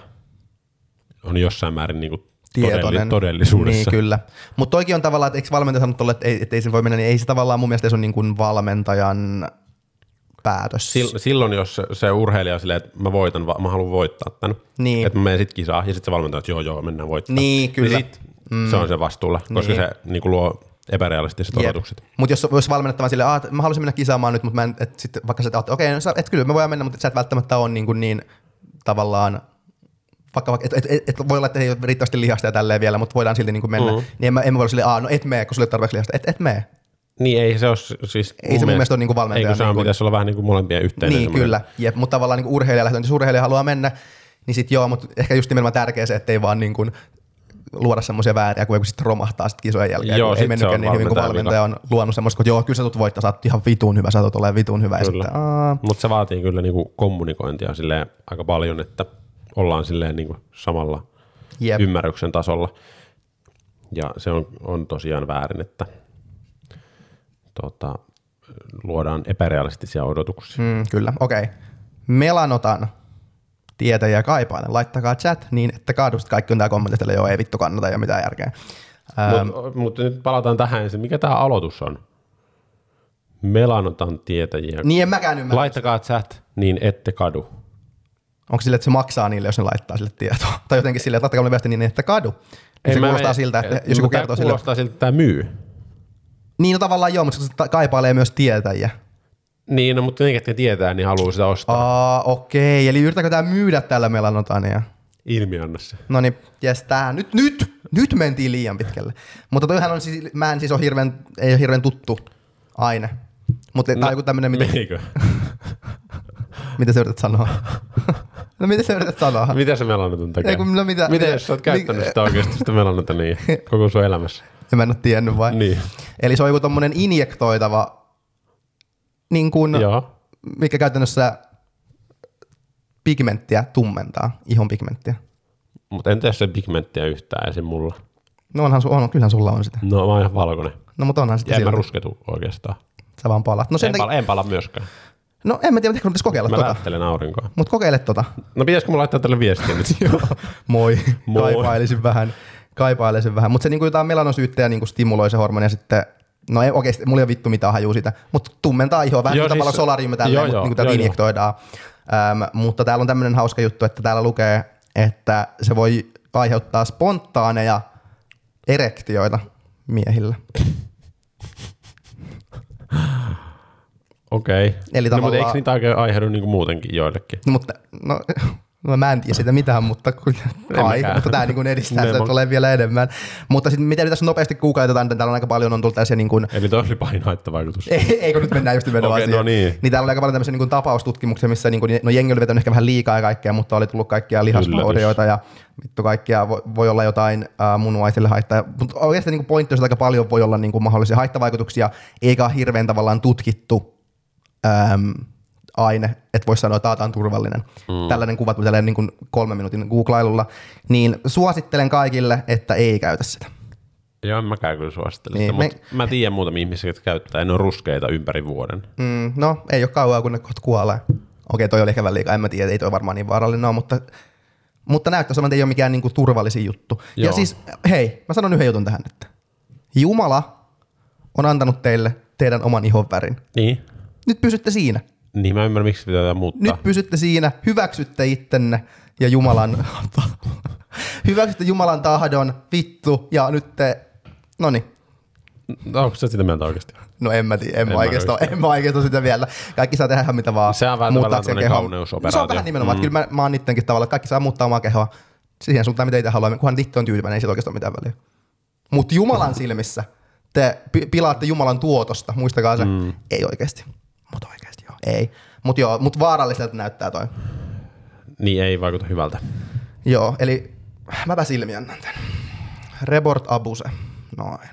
on jossain määrin niin kuin tietoinen. Todellisuudessa. Niin, kyllä. Mutta toikin on tavallaan, että eikö valmentaja sanonut tolle, että ei, että ei se voi mennä, niin ei se tavallaan mun mielestä se on niin kuin valmentajan päätös. Silloin, jos se urheilija on silleen, että mä voitan, mä haluan voittaa tämän, niin. Että mä menen sit kisaan ja sitten se valmentaja, että joo, joo, mennään voittaa. Niin, kyllä. Niin sit mm. se on se vastuulla, koska niin. se niin kuin luo epärealistiset yep. odotukset. Mutta jos, jos valmennettavan silleen, että mä haluaisin mennä kisaamaan nyt, mutta mä en, et sit, vaikka sä et okei, okay, no, et kyllä me voidaan mennä, mutta sä et välttämättä ole niin, niin tavallaan vaikka, et, et, et, et voi olla, että ei ole riittävästi lihasta ja tälleen vielä, mutta voidaan silti niin kuin mennä, mm. niin en mä, en mä voi olla silleen, aah, no et mene, kun sulle ei tarpeeksi lihasta, et, et mene. Niin ei se ole siis ei se mun mielestä ole niin kuin valmentaja. Eikö se niin kuin, pitäisi olla vähän niin kuin molempien yhteinen. Niin kyllä, jep, mutta tavallaan niin kuin urheilija lähtee, jos urheilija haluaa mennä, niin sit joo, mutta ehkä just nimenomaan tärkeä se, ettei vaan niin kuin luoda semmoisia vääriä, kun joku sitten romahtaa sitten kisojen jälkeen, joo, ei mennytkään niin hyvin, kun valmentaja on luonut semmoista, että joo, kyllä sä tulet voittaa, sä oot ihan vitun hyvä, sä tulet olemaan vitun hyvä. Mutta se vaatii kyllä niinku kommunikointia silleen aika paljon, että ollaan silleen niinku samalla Jep. ymmärryksen tasolla. Ja se on, on tosiaan väärin, että tota, luodaan epärealistisia odotuksia. Mm, kyllä, okei. Okay. Melanotan tietäjiä kaipailen. Laittakaa chat niin, että kaadusta kaikki on tää kommentista, joo ei vittu kannata ja mitään järkeä. Ähm, Mutta mut nyt palataan tähän ensin. Mikä tämä aloitus on? Melanotan tietäjiä. Niin en mäkään ymmärrä. Laittakaa chat, niin ette kadu. Onko sille, että se maksaa niille, jos ne laittaa sille tietoa? Tai jotenkin silleen, että laittakaa mulle viesti niin, ette kadu. Se kuulostaa me, siltä, että jos joku kertoo sille. Kuulostaa siltä, että tämä myy. Niin no tavallaan joo, mutta se kaipailee myös tietäjiä. Niin, no, mutta ne, ketkä tietää, niin haluaa sitä ostaa. Aa, okei. Eli yritäkö tää myydä tällä melanotania? Ilmianna se. No niin, jes, tää. Nyt, nyt, nyt mentiin liian pitkälle. Mutta toihan on siis, mä en siis ole hirveän, ei ole hirveän tuttu aine. Mutta no, tää on joku tämmönen, mitä... Meikö? Mitä sä yrität sanoa? No mitä sä yrität sanoa? Mitä se melanoton tekee? Ei, kun, no mitä, mitä mitä, jos sä oot käyttänyt sitä oikeasti sitä melanotonia koko sun elämässä? Ja mä en oo tiennyt vai? Niin. Eli se on joku tommonen injektoitava, niin kuin, mikä käytännössä pigmenttiä tummentaa, ihon pigmenttiä. Mutta entä jos se pigmenttiä yhtään esim. Mulla? No onhan, on, kyllähän sulla on sitä. No mä oon ihan valkoinen. No mutta onhan sitä ja en silti. mä rusketu oikeastaan. Sä vaan palat. No, sen en, teki... pala, en pala myöskään. No en mä tiedä, ehkä pitäisi kokeilla mä tota. Mä lähtelen aurinkoa. Mut kokeile tota. No pitäisikö mulla laittaa tälle viestiä nyt? Joo, moi. moi. Kaipailisin vähän. Kaipailisin vähän. Mutta se niinku jotain melanosyyttejä niinku stimuloi se hormoni ja sitten, no ei oikeesti, mulla ei ole vittu mitään hajuu sitä, mutta tummentaa ihoa vähän, joo, niin siis, tavallaan solariumia tälleen, mutta niinku täältä injektoidaan. Öm, mutta täällä on tämmöinen hauska juttu, että täällä lukee, että se voi aiheuttaa spontaaneja erektioita miehillä. Okei. Okay. Eli no, tavallaan... mutta eikö niitä oikein aiheudu niinku muutenkin joillekin? No, mutta, no, no mä en tiedä sitä mitään, mutta kai, mutta tää niin edistää sitä, että tulee vielä enemmän. Mutta sitten miten tässä nopeasti googletetaan, niin täällä on aika paljon on tullut tällaisia niin kuin... Eli toi oli pahin haittavaikutus. Ei, eikö nyt mennään just nimenomaan okay, siihen. No niin. Niin täällä oli aika paljon tämmöisiä niin tapaustutkimuksia, missä niin kuin, no jengi oli vetänyt ehkä vähän liikaa ja kaikkea, mutta oli tullut kaikkia lihasvaurioita ja vittu kaikkia voi, voi olla jotain äh, munuaisille haittaa. Mutta oikeasti niin pointti on, että aika paljon voi olla niin kuin mahdollisia haittavaikutuksia, eikä ole hirveän tavallaan tutkittu ähm, aine, että voisi sanoa, että taataan on turvallinen. Mm. Tällainen kuvattu tällainen niin kuin kolmen minuutin googlailulla. Niin suosittelen kaikille, että ei käytä sitä. Joo, en mäkään kyllä suosittele niin, sitä, me... mutta mä tiedän muutamia ihmisiä, jotka käyttää, ja ne on ruskeita ympäri vuoden. Mm, no, ei ole kauaa, kun ne kohta kuolee. Okei, toi oli ehkä vähän liikaa, en mä tiedä, ei toi varmaan niin vaarallinen ole, mutta, mutta näyttää sanoa, että ei ole mikään niin kuin turvallisin juttu. Joo. Ja siis, hei, mä sanon yhden jutun tähän nyt. Jumala on antanut teille teidän oman ihon värin. Niin. Nyt pysytte siinä. Niin, mä ymmärrän, miksi pitää muuttaa. Nyt pysytte siinä, hyväksytte ittenne ja Jumalan, hyväksytte Jumalan tahdon, vittu, ja nyt te, noniin. No, onko sä sitä mieltä oikeasti? No en mä tiedä, en, en mä oikeastaan, en mä oikeastaan sitä vielä. Kaikki saa tehdä ihan mitä vaan. Se on vähän tavallaan tämmöinen kauneusoperaatio. No, se on vähän nimenomaan, mm. että kyllä mä, mä oon niittenkin tavalla, että kaikki saa muuttaa omaa kehoa siihen suuntaan, mitä itse haluaa, kunhan itse on tyytyväinen, ei siitä oikeastaan mitään väliä. Mutta Jumalan silmissä te pilaatte Jumalan tuotosta, muistakaa se, mm. ei oikeasti. Mutta oikeasti joo, ei. Mutta joo, mut vaaralliselta näyttää toi. Niin ei vaikuta hyvältä. Joo, eli mäpä silmiännän tän. Rebord abuse, noin.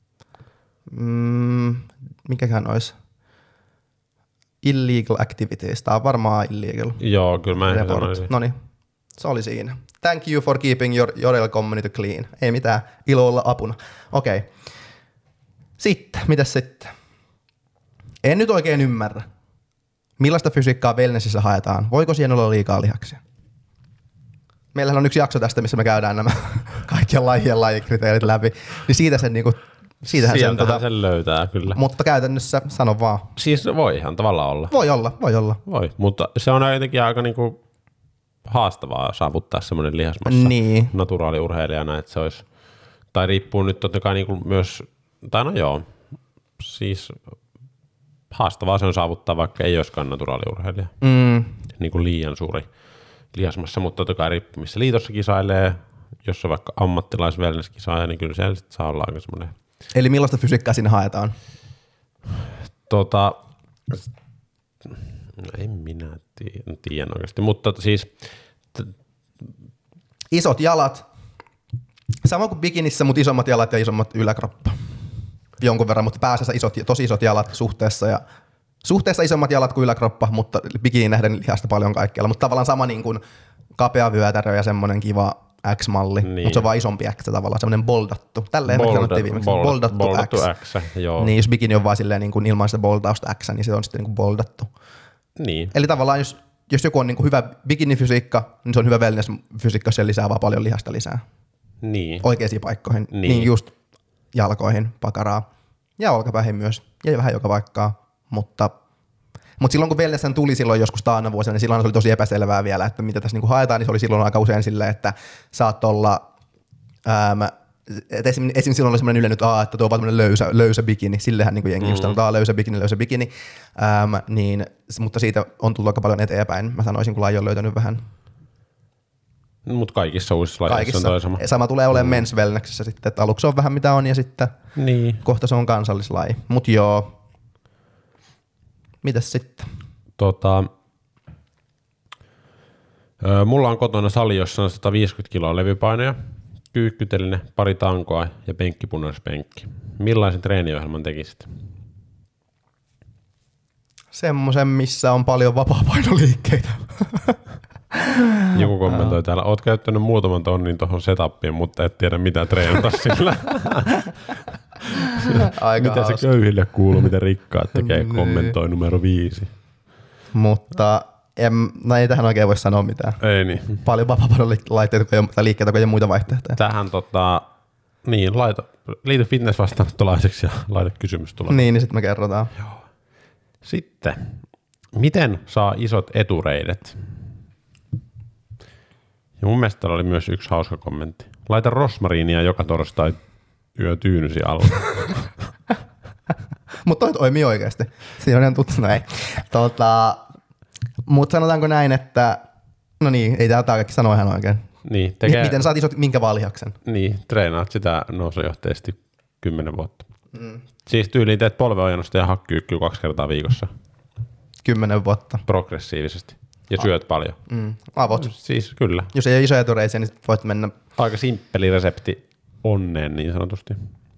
Mm, mikäkään olisi? Illegal activities, tää on varmaan illegal. Joo, kyllä mä en sanoisi. Noniin, se oli siinä. Thank you for keeping your your community clean. Ei mitään, ilo olla apuna. Okei. Okay. Sitten, mitäs sitten? En nyt oikein ymmärrä. Millaista fysiikkaa wellnessissä haetaan? Voiko siihen olla liikaa lihaksia? Meillähän on yksi jakso tästä, missä me käydään nämä kaikkien lajien lajikriteerit läpi. Niin siitä sen niinku, siitähän sen, tota, sen löytää kyllä. Mutta käytännössä sano vaan. Siis voi ihan tavallaan olla. Voi olla, voi olla. Voi, mutta se on jotenkin aika niinku haastavaa saavuttaa semmoinen lihasmassa niin. Naturaaliurheilijana, että se olisi, tai riippuu nyt totta kai niinku myös, tai no joo, siis haastavaa se on saavuttaa, vaikka ei olisikaan naturaaliurheilija. Mm. Niin kuin liian suuri lihasmassa, mutta totta kai riippuu, missä liitossa kisailee, jos on vaikka ammattilais-wellness-kisaaja, niin kyllä siellä sitten saa olla aika semmoinen. Eli millaista fysiikkaa sinne haetaan? Tota, en minä tiedä, tiedä oikeasti, mutta siis t- isot jalat, sama kuin bikinissä, mutta isommat jalat ja isommat yläkroppa. Jonkun verran, mutta pääasiassa isot, tosi isot jalat suhteessa ja suhteessa isommat jalat kuin yläkroppa, mutta bikiniin nähden lihasta paljon kaikkialla, mutta tavallaan sama niin kuin kapea vyötärö ja semmoinen kiva X-malli, niin. Mutta se on vaan isompi X tavallaan, semmoinen boldattu. Tälleen Bold, me sanottiin viimeksi, bold, boldattu, boldattu X. X joo. Niin, jos bikini on vaan silleen niin kuin ilman sitä boldausta X, niin se on sitten niin kuin boldattu. Niin. Eli tavallaan jos, jos joku on niin kuin hyvä bikinifysiikka, niin se on hyvä wellness-fysiikka, jos se lisää vaan paljon lihasta lisää. Niin. Oikeisiin paikkoihin. Niin, niin just jalkoihin pakaraa ja olkapäihin myös ja vähän joka paikkaa, mutta Mutta silloin kun Wellnesshän tuli silloin joskus taanna vuosina, niin silloin se oli tosi epäselvää vielä, että mitä tässä niinku haetaan, niin se oli silloin aika usein silleen, että saat olla, ähm, että esim, esim. silloin oli semmoinen yleinen, että, että tuo on vaan löysä, löysä bikini, sillehän niinku jengi mm. just sanoo, löysä bikini, löysä bikini, ähm, niin, mutta siitä on tullut aika paljon eteenpäin, mä sanoisin, kun laji on löytänyt vähän. Mutta kaikissa uusissa lajeissa on toi sama. Sama tulee olemaan mm. Men's Wellnessissä sitten, että aluksi on vähän mitä on ja sitten niin. kohta se on kansallislaji, mut joo. Mitäs sitten? Tota, ö, mulla on kotona sali, jossa on sata viisikymmentä kiloa levypainoja, kyykkyteline, pari tankoa ja penkkipunnerspenkki. Millaisen treeniohjelman tekisit? Semmoisen, missä on paljon vapaapainoliikkeitä. Joku kommentoi täällä, oot käyttänyt muutaman tonnin tuohon setupiin, mutta et tiedä mitä treenata sillä. Aika mitä hauska. Se köyhille kuuluu, mitä rikkaat tekee, kommentoi numero viisi. Mutta en, no ei tähän oikein voi sanoa mitään. Ei niin. Paljon vapaa-painolaitteita tai liikkeitä, kun ei ole muita vaihtoehtoja. Tähän tota, niin, laita, liity fitness-vastaanottolaiseksi ja laita kysymys tulee. Niin, niin sitten me kerrotaan. Joo. Sitten, miten saa isot etureidet? Ja mun mielestä täällä oli myös yksi hauska kommentti. Laita rosmariinia joka torstai yö tyynysi alla. Mutta toi toimii oikeasti. Siinä on ihan tuttu, no ei. Tota, mutta sanotaanko näin, että no niin, ei tää kaikki sanoa ihan oikein. Niin, tekee, Miten saat isot, minkä vaan lihaksen? Niin, treenaat sitä nousujohteisesti kymmenen vuotta. Mm. Siis tyyliin teet polveojennusta ja hakkyykkyä kaksi kertaa viikossa. Kymmenen vuotta. Progressiivisesti. Ja syöt paljon. Mm. Avot. Siis kyllä. Jos ei ole isoja etureisiä, niin voit mennä. Aika simppeli resepti onneen niin sanotusti.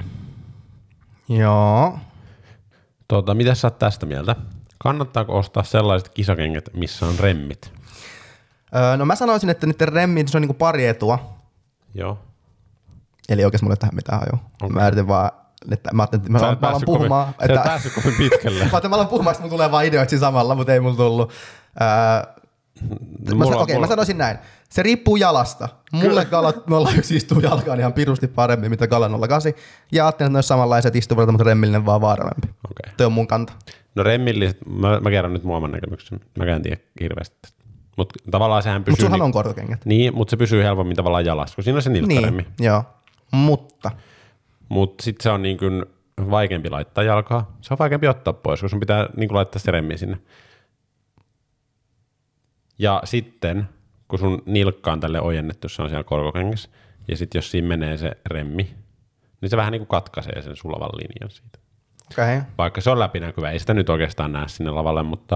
Joo. Tota, mitä sä oot tästä mieltä? Kannattaako ostaa sellaiset kisakengät, missä on remmit? Öö, no mä sanoisin, että niiden remmit, se on niinku pari etua. Joo. Eli oikeasti mulle tähän mitään hajuu. Okay. Mä yritin vaan, että mä ajattelin, että mä, mä alan puhumaan. Kovin, että, sä et päässyt kovin pitkälle. Mä ajattelin, mä alan puhumaan, että mulla tulee vaan ideoita siinä samalla, mutta ei mulla tullut. Öö, Mä, Okei, okay, mä sanoisin näin. Se riippuu jalasta. Mulle galat nolla yksi istuu jalkaan ihan pirusti paremmin, mitä gala nolla kahdeksan. Ja ajattelin, että ne olisi samanlaiset istuvat, mutta remmillinen vaan vaarallempi. Okay. Tuo on mun kanta. No remmilliset, mä, mä kerron nyt muoman näkemyksen. Mä en tiedä hirveästi. Mutta tavallaan sehän pysyy... Mutta sunhan niin, on korkokengät. Niin, mutta se pysyy helpommin tavallaan jalassa, kun siinä on se nilkkaremmi. Niin, joo. Mutta... Mutta sitten se on niin kuin vaikeampi laittaa jalkaa. Se on vaikeampi ottaa pois, kun sun pitää niin kuin laittaa se remmi sinne. Ja sitten, kun sun nilkka on tälle ojennettu, se on siellä korkokengässä, ja sitten jos siinä menee se remmi, niin se vähän niin kuin katkaisee sen sulavan linjan siitä. Okay. Vaikka se on läpinäkyvä, ei sitä nyt oikeastaan näe sinne lavalle, mutta,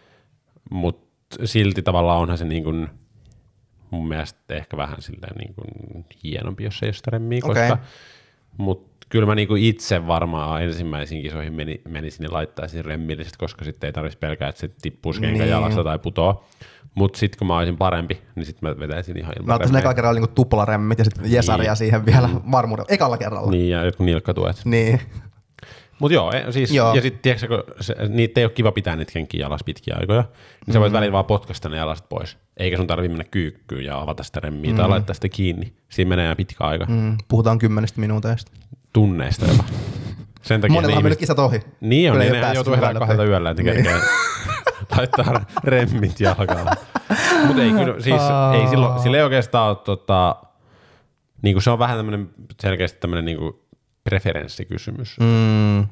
mutta silti tavallaan onhan se niin kuin, mun mielestä ehkä vähän silleen niin kuin hienompi, jos ei ole sitä remmiä, okay. koska, mutta kyllä mä niin kuin itse varmaan ensimmäisiin kisoihin meni, menisin ja laittaisin remmilliset, koska sitten ei tarvitsisi pelkää, että se tippuisi kenkä niin. jalasta tai putoaa. Mutta sitten kun mä olisin parempi, niin sitten mä vetäisin ihan ilman. Mä ottaisin ekalla kerralla niinku tuplaremmit ja sitten jesaria niin. siihen vielä varmuudella. Ekalla kerralla. Niin, ja jotkut nilkkatuet. Niin. Mut joo, siis, joo. Ja sitten tiedätkö, kun se, niitä ei ole kiva pitää niitä kenkiä jalassa pitkiä aikoja, niin mm. sä voit välillä vaan potkaista ne jalasta pois. Eikä sun tarvitse mennä kyykkyyn ja avata sitä remmiä mm. tai laittaa sitä kiinni. Siinä menee pitkä aika. Mm. Puhutaan kymmenestä minuuteista. Tunneista jopa. Sen takia monellahan mennyt kisat ohi. Niin on, niin nehän joutuu herään kahdelta yöllä, että niin. kerkee laittaa remmit jalkaan. Mutta ei kyllä, siis ei silloin, sillä ei oikeastaan ole, tota, niinku se on vähän tämmöinen selkeästi tämmöinen niinku preferenssikysymys. Mm.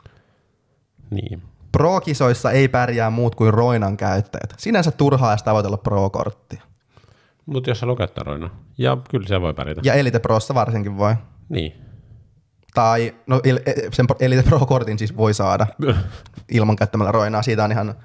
Niin. Pro-kisoissa ei pärjää muut kuin roinan käyttäjät. Sinänsä turhaa edes tavoitella pro-korttia. Mutta jos haluaa käyttää roinaa, ja kyllä se voi pärjätä. Ja Elite Prossa varsinkin voi. Niin. Tai no, sen Elite Pro-kortin siis voi saada ilman käyttämällä roinaa. Siitä on ihan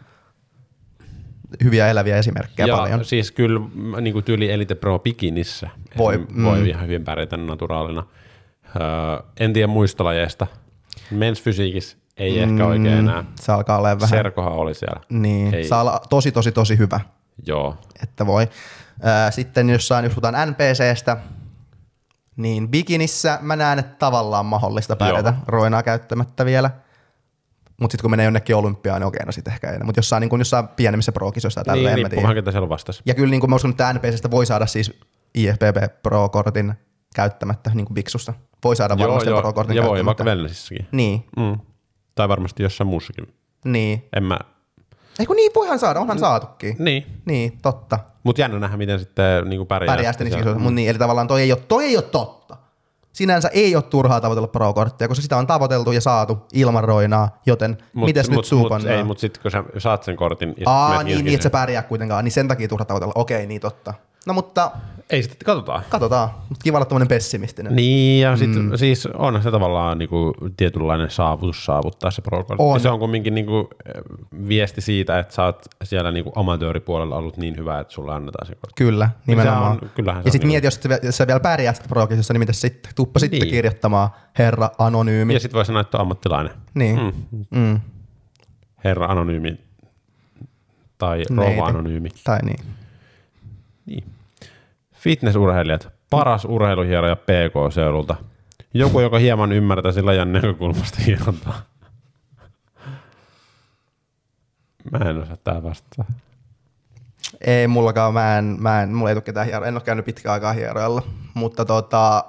hyviä eläviä esimerkkejä ja paljon. Ja siis kyllä niin kuin tyyli Elite Pro bikinissä voi, voi mm. ihan hyvin pärjätä naturaalina. Öö, en tiedä muistolajeista. Men's fysiikissä ei mm, ehkä oikein enää. Se alkaa olla vähän. Serkohan oli siellä. Niin, ei. Saa olla tosi tosi tosi hyvä. Joo. Että voi. Öö, sitten jossain, jos puhutaan N P C:stä, niin bikinissä mä näen, että tavallaan mahdollista pärjätä Joo. roinaa käyttämättä vielä. Mutta sitten kun menee jonnekin olympiaan, niin okei, no sitten ehkä ei. Mutta jossain, niin jossain pienemmissä pro-kisoissa tälleen, niin, en mä tiedä. Ketä siellä vastasi. Ja kyllä niin kuin mä uskon, että N P C:stä voi saada siis I F B B Pro-kortin käyttämättä niin kuin biksusta. Voi saada varmasti joo, pro-kortin ja käyttöön. voi vaikka mutta... Wellnessissäkin. Niin. Mm. Tai varmasti jossain muussakin. Niin. En mä... Eiku niin, voihan saada, onhan saatukin. Niin. Niin, totta. Mut jännä nähdä, miten sitten niinku pärjää. Pärjää sitten niissä kisoissa, mutta niin, eli tavallaan toi ei ole, toi ei ole totta. Sinänsä ei ole turhaa tavoitella pro-korttia, koska sitä on tavoiteltu ja saatu ilman roinaa, joten mut, mites mut, nyt Suupan? Mut, ei, mutta sitten kun sä saat sen kortin... Ja Aa, niin, niin, että sä pärjää kuitenkaan, niin sen takia turha tavoitella. Okei, niin totta. No mutta... Ei sitten, katsotaan. Katsotaan, mutta kiva olla tommonen pessimistinen. Niin, ja sit, mm. siis on se tavallaan niinku tietynlainen saavutus saavuttaa se pro-kortti. On. Se on kumminkin niinku viesti siitä, että sä oot siellä niinku amatööripuolella ollut niin hyvä, että sulle annetaan se kortti. Kyllä, nimenomaan. On, kyllähän se ja sitten on mieti, niin. jos sä vielä pärjäät sitä pro-kisossa, niin mitäs sitten? Tuppa sitten niin. kirjoittamaan herra anonyymi. Ja sitten voi sanoa, että on ammattilainen. Niin. Mm. Mm. Herra anonyymi. Tai rouva anonyymi. Tai niin. Niin. Fitnessurheilijat. Paras urheiluhieroja P K-seudulta. Joku, joka hieman ymmärtää sillä ajan näkökulmasta hierontaa. Mä en osaa tää vastaa. Ei mullakaan, mä en, mä en, mulla ei tule ketään hieroja. En ole käynyt pitkään aikaa hierojalla. Mutta tota,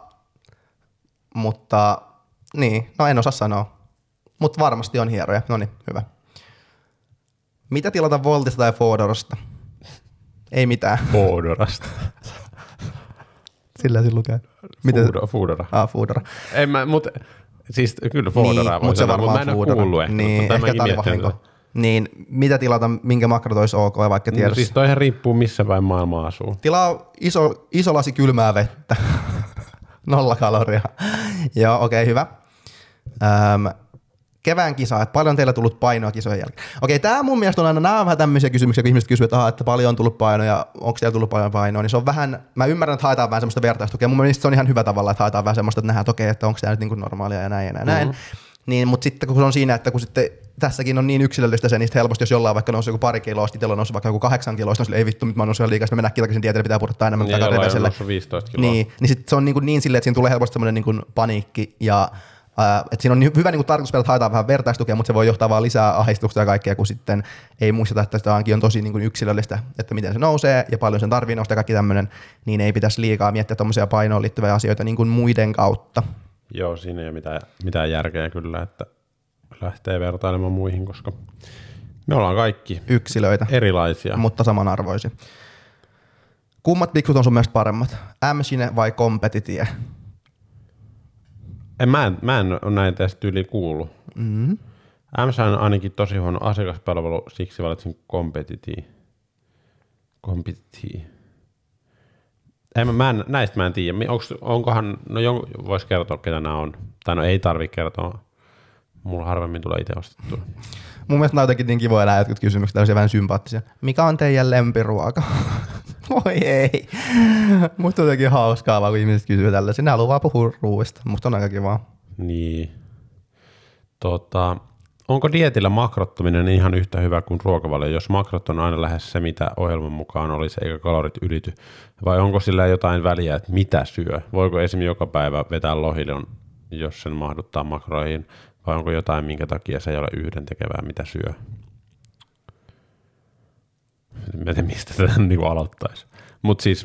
mutta niin, no en osaa sanoa. Mutta varmasti on hieroja. No niin, hyvä. Mitä tilata Voltista tai Foodorasta? Ei mitään. Foodorasta. Sillä se lukee. Foodora. Foodora. Ah, Foodora. En mä, mut siis kyllä Foodora niin, voi sanoa, mutta mä en Foodora. ole kuullut ehkä. Niin, mutta ehkä tämä vahinko. Niin, mitä tilata, minkä makrot olisi ok, vaikka tiedossa? No siis toihan riippuu missä päin maailmaa asuu. Tilaa iso, iso lasi kylmää vettä. Nolla kaloria. Joo, okei, okay, hyvä. Öm, kevään kisa, että paljon teillä tullut painoa kisojen jälkeen. Okei, tämä mun mielestä on aina, nämä on vähän tämmöisiä kysymyksiä, kun ihmiset kysyvät, että, aha, että paljon on tullut painoa ja onko teillä tullut paljon painoa, niin se on vähän, mä ymmärrän, että haetaan vähän semmoista vertaistukea. Mun mielestä se on ihan hyvä tavalla, että haetaan vähän semmoista, että nähdään, että okei, että onko tämä nyt niin kuin normaalia ja näin ja näin. Mm-hmm. näin. Niin, mutta sitten kun se on siinä, että kun sitten tässäkin on niin yksilöllistä se, niin helposti jos jollain vaikka nousi joku pari kiloa, sitten itsellä on noussut vaikka joku kahdeksan kiloa, sitten ei vittu, nyt mä oon noussut liikaa, sitten mä mennään kilkaisen tieteelle, pitää pudottaa enemmän, niin, pitää reverselle. viisitoista kiloa. Niin, niin sitten se on niin, kuin niin silleen, että siinä tulee helposti semmoinen niin kuin paniikki ja äh, että siinä on hyvä niin kuin tarkoitus, että haetaan vähän vertaistukea, mutta se voi johtaa vaan lisää ahdistusta ja kaikkea, kun sitten ei muisteta, että sitä on tosi niin kuin yksilöllistä, että miten se nousee ja paljon sen tarvii nousta ja kaikki tämmöinen, niin ei pitäisi liikaa miettiä tommosia painoon liittyviä asioita niin kuin muiden kautta. Joo, siinä ei ole mitään, mitään järkeä kyllä, että lähtee vertailemaan muihin, koska me ollaan kaikki yksilöitä, erilaisia, mutta samanarvoisia. Kummat biksut on sun mielestä paremmat? M-Shine vai Competitie? En, mä, en, mä en ole näitä edes tyyliin kuullut. Mm-hmm. M-Shine on ainakin tosi huono asiakaspalvelu, siksi valitsin Competitie. Competitie. En, mä en, näistä mä en tiedä. Onks, onkohan, no vois kertoa ketä nämä on. Tai no ei tarvitse kertoa. Mulla harvemmin tulee itse ostettua. Mun mielestä nämä on jotenkin niin kivoja nämä jotkut kysymykset, tällaisia vähän sympaattisia. Mikä on teidän lempiruoka? Voi ei. Musta on jotenkin hauskaa vaan, kun ihmiset kysyvät tällaisia. Nämä haluaa vaan puhua ruuista. Musta on aika kivaa. Niin. Tota, onko dietillä makrottaminen ihan yhtä hyvä kuin ruokavalio, jos makrot on aina lähes se, mitä ohjelman mukaan olisi, eikä kalorit ylity? Vai onko sillä jotain väliä, että mitä syö? Voiko esimerkiksi joka päivä vetää lohilon, jos sen mahduttaa makroihin? Vai onko jotain, minkä takia se ei ole yhdentekevää, mitä syö? En tiedä, mistä tätä niin aloittaisi. Mutta siis...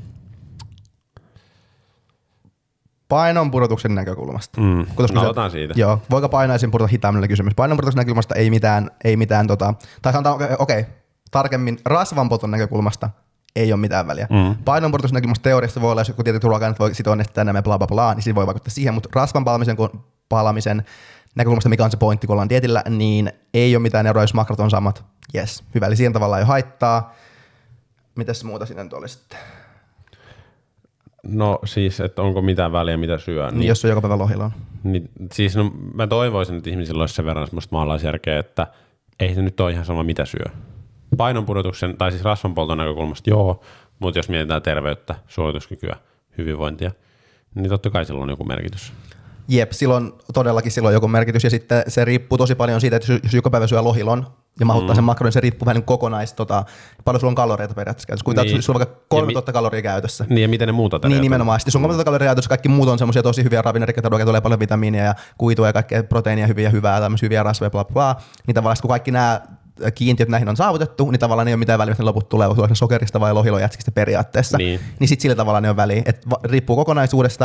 Painonpudotuksen näkökulmasta. Mm. No, aloitetaan siitä. Joo, voiko painaisin pudota hitaammin kysymys? Painonpudotuksen näkökulmasta ei mitään, ei mitään tota, tai sanotaan, okei, okay, tarkemmin rasvanpolton näkökulmasta ei ole mitään väliä. Mm. Painonpudotuksen näkökulmasta teoriassa voi olla, jos joku tietyt ruoka-aineet voi sitoa nestettä enemmän bla bla bla, niin siinä voi vaikuttaa siihen, mutta rasvan palamisen, palamisen näkökulmasta, mikä on se pointti, kun ollaan dietillä, niin ei ole mitään eroa, jos makrot on samat. Yes, hyvä. Eli siihen tavallaan ei ole haittaa. Mitäs muuta siinä nyt oli sitten? No siis, että onko mitään väliä, mitä syö. Niin, jos on joka päivä lohilon. Niin, siis no, mä toivoisin, että ihmisillä olisi sen verran semmoista maalaisjärkeä, että ei se nyt ole ihan sama, mitä syö. Painonpudotuksen, tai siis rasvanpolton näkökulmasta joo, mutta jos mietitään terveyttä, suorituskykyä, hyvinvointia, niin totta kai sillä on joku merkitys. Jep, silloin todellakin silloin joku merkitys, ja sitten se riippuu tosi paljon siitä, että jos joka päivä syö lohilon ja mahuttaa mm. sen makron, niin se riippuu vähän niin kokonais, tota, paljon sulla on kaloreita periaatteessa käytössä. Kuitenkin niin. Sulla on vaikka kolmetuhatta mi- kaloria käytössä. Niin, ja miten ne muut ateriat? Niin, nimenomaan. Sitten sun kolmetuhatta kaloria käytössä, kaikki muut on semmoisia tosi hyviä ravinnerikkaita ruokia, tulee paljon vitamiinia ja kuitua ja kaikkea proteiinia hyviä ja hyvää, tämmöisiä hyviä rasvoja, bla bla. Niin tavallaan, kun kaikki nämä kiintiöt näihin on saavutettu, niin tavallaan ei ole mitään väliä, että ne loput tulee sokerista vai lohilojätskistä periaatteessa. Niin, niin sitten sillä tavalla ne on väliä. Et riippuu kokonaisuudesta.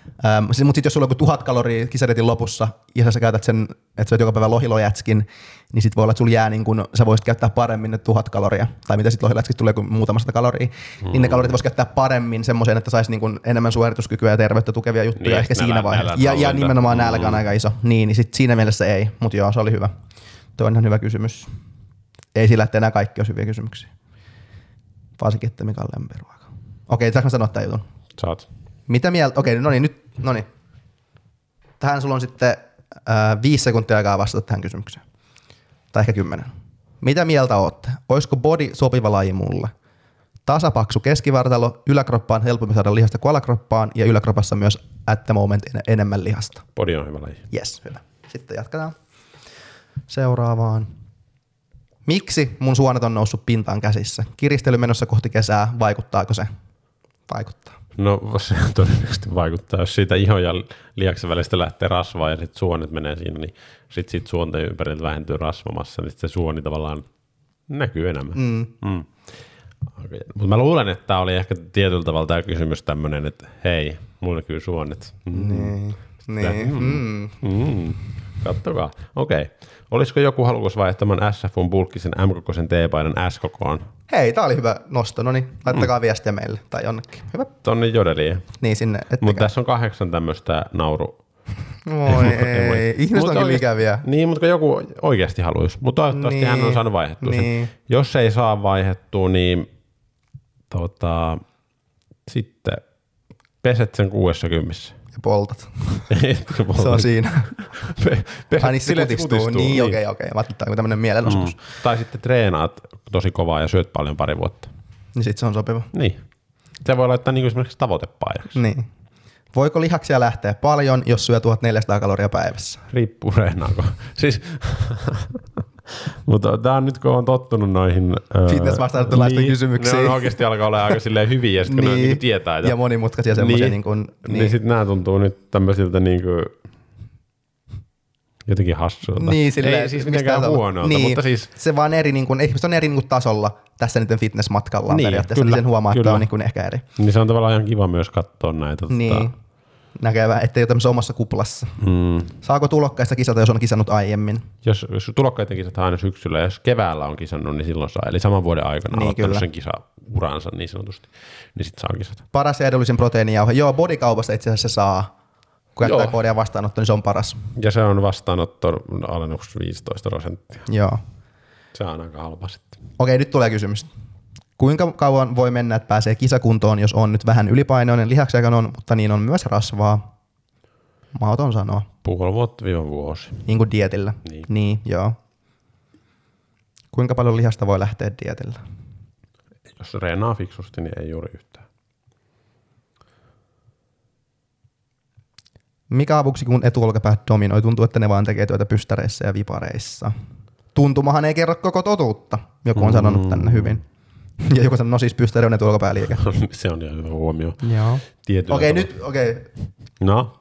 Ähm, mutta sitten jos sulla on joku tuhat kaloria kisaretin lopussa ja sä käytät sen, että sä oot joka päivä lohilojätskin, niin sit voi olla, että sulla jää niin kun, sä voisit käyttää paremmin ne tuhat kaloria, tai mitä sitten lohilojätskistä tulee kuin muutama sata kaloria, mm. niin ne kalorit voisi käyttää paremmin semmoiseen, että saisi niin kun enemmän suorituskykyä ja terveyttä tukevia juttuja niin, ehkä siinä vaiheessa. Ja, ja nimenomaan nälkä on aika iso. Niin, niin sit siinä mielessä ei, mutta joo, se oli hyvä. Tuo on ihan hyvä kysymys. Ei sillä, että enää kaikki olisi hyviä kysymyksiä. Varsinkin, että mikä on lempiruoka. Okei, saanko mä sanoa tämän jutun? Saat. Mitä mieltä? Okei, no niin, nyt, no niin. Tähän sulla on sitten äh, viisi sekuntia aikaa vastata tähän kysymykseen. Tai ehkä kymmenen. Mitä mieltä ootte? Olisiko body sopiva laji mulle? Tasapaksu keskivartalo, yläkroppaan helpompi saada lihasta kuin alakroppaan ja yläkropassa myös at the moment en- enemmän lihasta. Body on hyvä laji. Yes, hyvä. Sitten jatketaan seuraavaan. Miksi mun suonet on noussut pintaan käsissä? Kiristely menossa kohti kesää, vaikuttaako se? Vaikuttaa. No se todennäköisesti vaikuttaa. Jos siitä ihon ja lihaksen välistä lähtee rasvaa ja sitten suonet menee siinä, niin sitten sit suonten ympäriltä vähentyy rasvamassa, niin se suoni tavallaan näkyy enemmän. Mm. Mm. Okay. Mutta mä luulen, että tämä oli ehkä tietyllä tavalla tämä kysymys tämmöinen, että hei, mulla näkyy suonet. Mm. Niin. Niin. Mm. Mm. Kattokaa. Okei. Okay. Olisiko joku halukas vaihtamaan S F:n bulkkisen M-kokoisen T-paidan S-kokoon? Hei, tää oli hyvä nosto. No niin, laittakaa mm. viestiä meille tai jonnekin. Hyvä. Tonne Jodeliin. Niin sinne. Mutta tässä on kahdeksan tämmöistä nauru. Oi ei, ihmiset onkin ikäviä. Niin, mutta joku oikeasti haluaisi. Mutta toivottavasti niin. hän on saanut vaihdettua niin. sen. Jos ei saa vaihdettua, niin tota, sitten peset sen kuudessakymmissä. Ja poltat. Se on siinä. Ai niin se kutistuu. kutistuu. Niin, niin. okei, okei. Mä ajattelin, että tämmöinen mielenosoitus. Mm. Tai sitten treenaat tosi kovaa ja syöt paljon pari vuotta. Niin sit se on sopiva. Niin. Se voi laittaa niin esimerkiksi tavoitepaidaksi. Niin. Voiko lihaksia lähteä paljon, jos syö tuhatneljäsataa kaloria päivässä? Riippuu reenaako. Siis, mutta tää on nyt kun on tottunut noihin fitness-vastaanottolaisten niin, kysymyksiin. Ne on oikeasti alkaa olla aika silleen hyviä, ja sitten kun niin, ne niin tietää. Ja monimutkaisia semmoisia. Niin, niin, niin. niin sitten nämä tuntuu nyt tämmöisiltä niin kuin jotenkin hassulta. Niin, silleen, ei siis mitenkään huonolta, niin, mutta siis se vaan eri, niin kuin, ihmiset on eri niin kuin tasolla tässä nyt fitness-matkallaan niin, periaatteessa, kyllä, niin sen huomaa, että on niin kuin ehkä eri. Niin se on tavallaan ihan kiva myös katsoa näitä. Niin, tota näkevää, ettei ole tämmöisessä omassa kuplassa. Mm. Saako tulokkaista kisata, jos on kisannut aiemmin? Jos, jos tulokkaiden kisat aina syksyllä, jos keväällä on kisannut, niin silloin saa. Eli saman vuoden aikana niin, aloittanut sen kisauransa niin sanotusti, niin sitten saa kisata. Paras ja edullisin proteiinijauhe. Joo, Bodykaupasta itse asiassa se saa. Kun jättää koodia vastaanotto, niin se on paras. Ja se on vastaanotto alennuksessa viisitoista prosenttia. Joo. Se on aika halpa sitten. Okei, nyt tulee kysymys. Kuinka kauan voi mennä, että pääsee kisakuntoon, jos on nyt vähän ylipainoinen, lihaksiakan on, mutta niin on myös rasvaa? Mahdoton sanoa. Puoli vuotta viiva vuosi. Niin kuin dietillä. Niin. niin, joo. Kuinka paljon lihasta voi lähteä dietillä? Jos reenaa fiksusti, niin ei juuri yhtään. Mikä avuksi, kun etuolkapäät dominoi? Tuntuu, että ne vaan tekee työtä pystäreissä ja vipareissa. Tuntumahan ei kerro koko totuutta. Joku on sanonut mm. tänne hyvin. Ja joku sanoo, no siis pystäri on etuolkapääliike. Se on ihan hyvä huomio. Joo. Okei, okay, nyt, okei. Okay. No?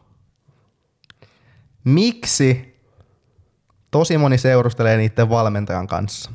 Miksi tosi moni seurustelee niiden valmentajan kanssa?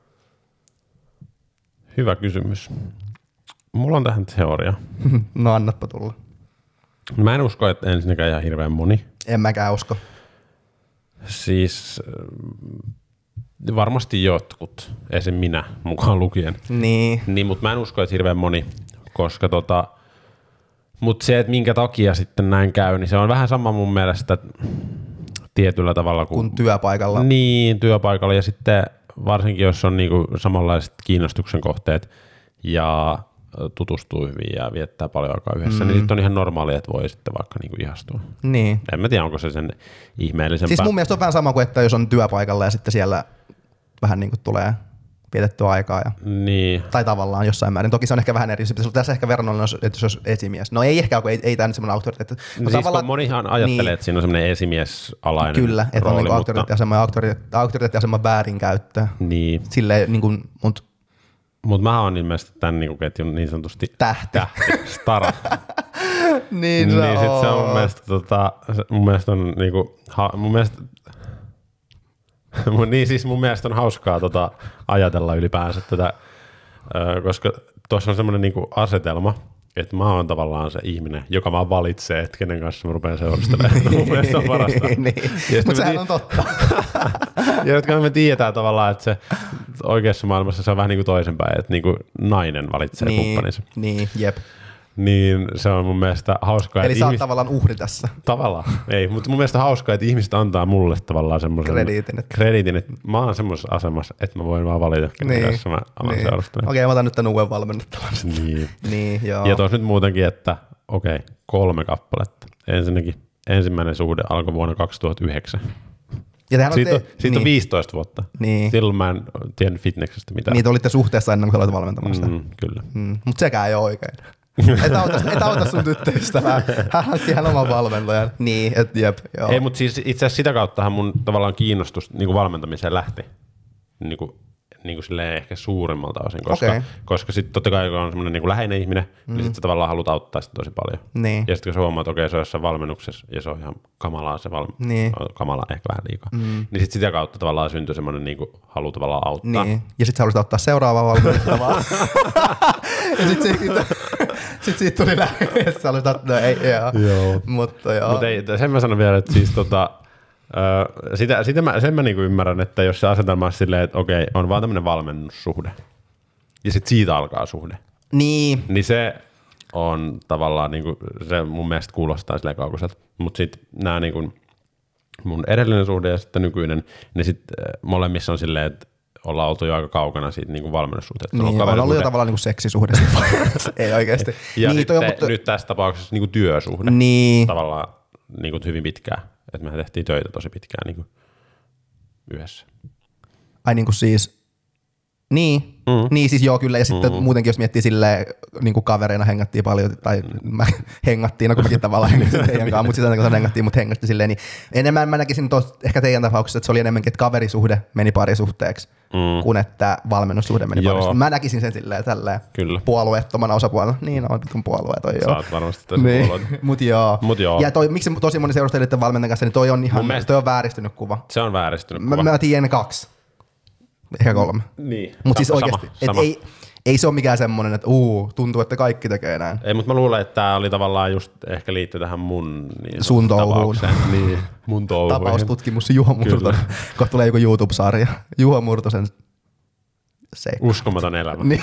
Hyvä kysymys. Mulla on tähän teoria. No annatpa tulla. Mä en usko, että ensinnäkään ihan hirveän moni. En mäkään usko. Siis varmasti jotkut, esim. Minä mukaan lukien. Niin. Niin, mutta mä en usko, että hirveän moni, koska tota, mutta se, että minkä takia sitten näin käy, niin se on vähän sama mun mielestä tietyllä tavalla kuin kun työpaikalla. Niin, työpaikalla ja sitten varsinkin, jos on niinku samanlaiset kiinnostuksen kohteet ja tutustuu hyvin ja viettää paljon aikaa yhdessä, mm. niin sitten on ihan normaalia, että voi sitten vaikka niinku ihastua. Niin. En mä tiedä, onko se sen ihmeellisempää. Siis mun mielestä on vähän sama kuin, että jos on työpaikalla ja sitten siellä vähän niin kuin tulee vietettyä aikaa. Ja, niin. Tai tavallaan jossain määrin. Toki se on ehkä vähän eri. Tässä ehkä verrannollinen, että jos olisi esimies. No ei ehkä, kun ei, ei tämä nyt semmoinen auktoriteetti. No siis monihan ajattelee, niin, että siinä on semmoinen esimiesalainen kyllä, että rooli, on niin auktoriteettiasema ja auktoriteettiaseman väärinkäyttö. Niin. Silleen niin kuin, mut Mutta mä oon ilmeisesti tämän niinku ketjun niin sanotusti tähti. tähti stara. niin se niin sit se on mun mielestä, tota, mun mielestä on niinku, ha, mun mielestä, niin siis mun mielestä on hauskaa tota, ajatella ylipäänsä tätä, ö, koska tuossa on semmoinen niinku asetelma, että mä oon tavallaan se ihminen, joka vaan valitsee, että kenen kanssa mä rupean seurustelemaan. Mun mielestä on parasta. niin. Mutta sehän tii- on totta. ja jotka me tiedetään tavallaan, että se oikeassa maailmassa se on vähän niin kuin toisinpäin, että niin kuin nainen valitsee niin, kumppaninsa. Niin, jep. Niin se on mun mielestä hauskaa. Eli sä oot ihmis... tavallaan uhri tässä. Tavallaan, ei, mutta mun mielestä hauskaa, että ihmiset antaa mulle tavallaan semmoisen krediitin, että, krediitin, että mä oon semmoisessa asemassa, että mä voin vaan valita, kenen niin, kanssa mä alan niin. seurustelemaan. Okei, okay, mä otan nyt tämän uuden valmennettavan. Niin. niin, joo. Ja tuossa nyt muutenkin, että okei, okay, kolme kappaletta. Ensinnäkin ensimmäinen suhde alkoi vuonna kaksituhattayhdeksän. Ja siitä, te... on, siitä niin. on viisitoista vuotta. Niin. Silloin mä en tiennyt fitneksestä mitään. Niin, te olitte suhteessa ennen kuin sä aloit valmentamaan sitä. Mm, kyllä. Mm, mutta sekään ei ole oikein. et, auta, et auta sun tyttöystävää. Hän hankki hän oman valmentajan. Niin, et jep. Joo. Ei, mutta siis itse asiassa sitä kauttahan mun tavallaan kiinnostus niin kuin valmentamiseen lähti. Niin kuin, niin kuin silleen ehkä suurimmalta osin, koska, okay. koska sitten totta kai kun on semmoinen niin kuin läheinen ihminen, mm. niin sitten sä tavallaan haluat auttaa sitä tosi paljon. Niin. Ja sitten kun sä huomaat, että okei, okay, se on jossain valmennuksessa ja se on ihan kamalaa se valmennus, niin. kamalaa ehkä vähän liikaa, mm. niin sitten sitä kautta tavallaan syntyy semmoinen niin kuin halu tavallaan auttaa. Niin. Ja sitten sä haluaisit auttaa seuraavaa valmennettavaa. ja sitten siitä, sit siitä tuli läheinen, että sä haluaisit auttaa, no ei, joo. joo. Mutta joo. Mut ei, sen mä sanon vielä, että siis tota, Öö, sitä, sitä mä, sen mä niinku ymmärrän, että jos se asetelma on silleen, että okei, on vaan tämmöinen valmennussuhde ja sitten siitä alkaa suhde, niin, niin se on tavallaan, niinku, se mun mielestä kuulostaa silleen kaukoiselta, mutta sitten nämä niinku, mun edellinen suhde ja sitten nykyinen, niin sitten molemmissa on silleen, että ollaan oltu jo aika kaukana siitä niinku valmennussuhteesta. Niin, on, on ollut jo tavallaan niinku seksisuhde. Ei oikeasti. Ja niin, sitten mutta... nyt tässä tapauksessa niinku työsuhde niin. tavallaan niinku hyvin pitkään. Että mehän tehtiin töitä tosi pitkään niin kuin yhdessä. Ai niin kuin siis, niin, mm. niin siis joo kyllä. Ja sitten mm. muutenkin jos miettii silleen, niin kuin kavereina hengattiin paljon, tai mä hengattiin, no kun mäkin tavallaan hengasin teidän kanssa, mutta sitä kun hengattiin, mutta hengasti silleen, niin enemmän mä näkisin tos, ehkä teidän tapauksessa, että se oli enemmänkin, että kaverisuhde meni parisuhteeksi, mm. kuin että valmennussuhde meni parisuhteeksi. Mä näkisin sen silleen tälleen kyllä. Puolueettomana osapuolella. Niin on, vitun puolueet on joo. Sä oot varmasti tässä niin. puolueet. Mut joo. Mut joo. Ja toi, miksi tosi moni seurustelijoiden valmentajan kanssa, niin toi on ihan, mielestä, toi on vääristynyt kuva. Se on vääristynyt kuva. Mä, mä tiedän kaksi. Ehkä kolme. Niin. Mutta siis oikeasti, et ei, ei se ole mikään semmoinen, että uu, tuntuu, että kaikki tekee näin. Ei, mutta mä luulen, että tää oli tavallaan just ehkä liittyy tähän mun niin sun touhuun. Niin, mun touhuun. Tapaustutkimus Juho Murtonen. Kohta tulee joku YouTube-sarja. Juho Murtosen seikka. Uskomaton elämä. Niin.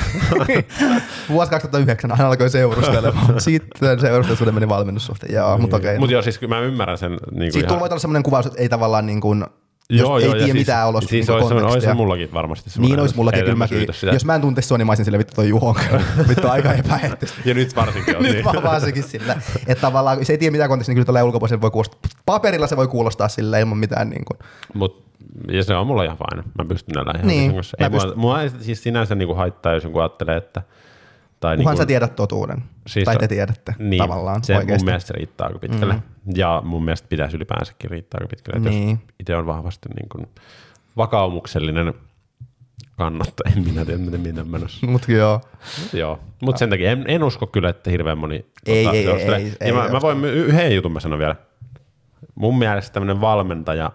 Vuosi kaksituhattayhdeksän hän alkoi seurustelemaan. Sitten seurustelusuhde meni valmennussuhteen. Joo, niin. mutta okei. Okay. Mutta joo, siis mä ymmärrän sen. Niin siitä tulee olla semmoinen kuvaus, että ei tavallaan niin kuin... Joo, ei joo, tiedä siis, mitään olosta siis niin olisi, olisi se mullakin varmasti. Niin olisi mullakin, kyllä mäkin. Jos mä en tuntisi sua, niin mä olisin sille vittu toi Juhon. Vittu aika epäeettistä. Ja nyt varsinkin on nyt niin. Nyt varsinkin sillä. Että tavallaan, se ei tiedä mitään kontekstia, niin kyllä tolleen ulkopuolisen voi kuulostaa. Paperilla se voi kuulostaa sillä ilman mitään niin kuin. Mut, ja se on mulla ihan fine. Mä pystyn näillä ihan niin, kanssa. Ei mua, mua ei siis sinänsä niinku haittaa, jos joku ajattelee, että... Tai Kunhan niinku, sä tiedät totuuden. Siis tai te tiedätte niin, tavallaan se oikeasti. Mun mielestä se riittää aika pitkälle. Mm. Ja mun mielestä pitäisi ylipäänsäkin riittää aika pitkälle. Niin. Jos itse on vahvasti niin kuin vakaumuksellinen kannattaja, en minä tiedä, miten minä menossa. Mut joo. Joo, mutta sen takia en, en usko kyllä, että hirveän moni... Ei, tota, ei, ei, ei, ja ei. mä, mä voin yhden jutun mä sanon vielä. Mun mielestä tämmöinen valmentaja,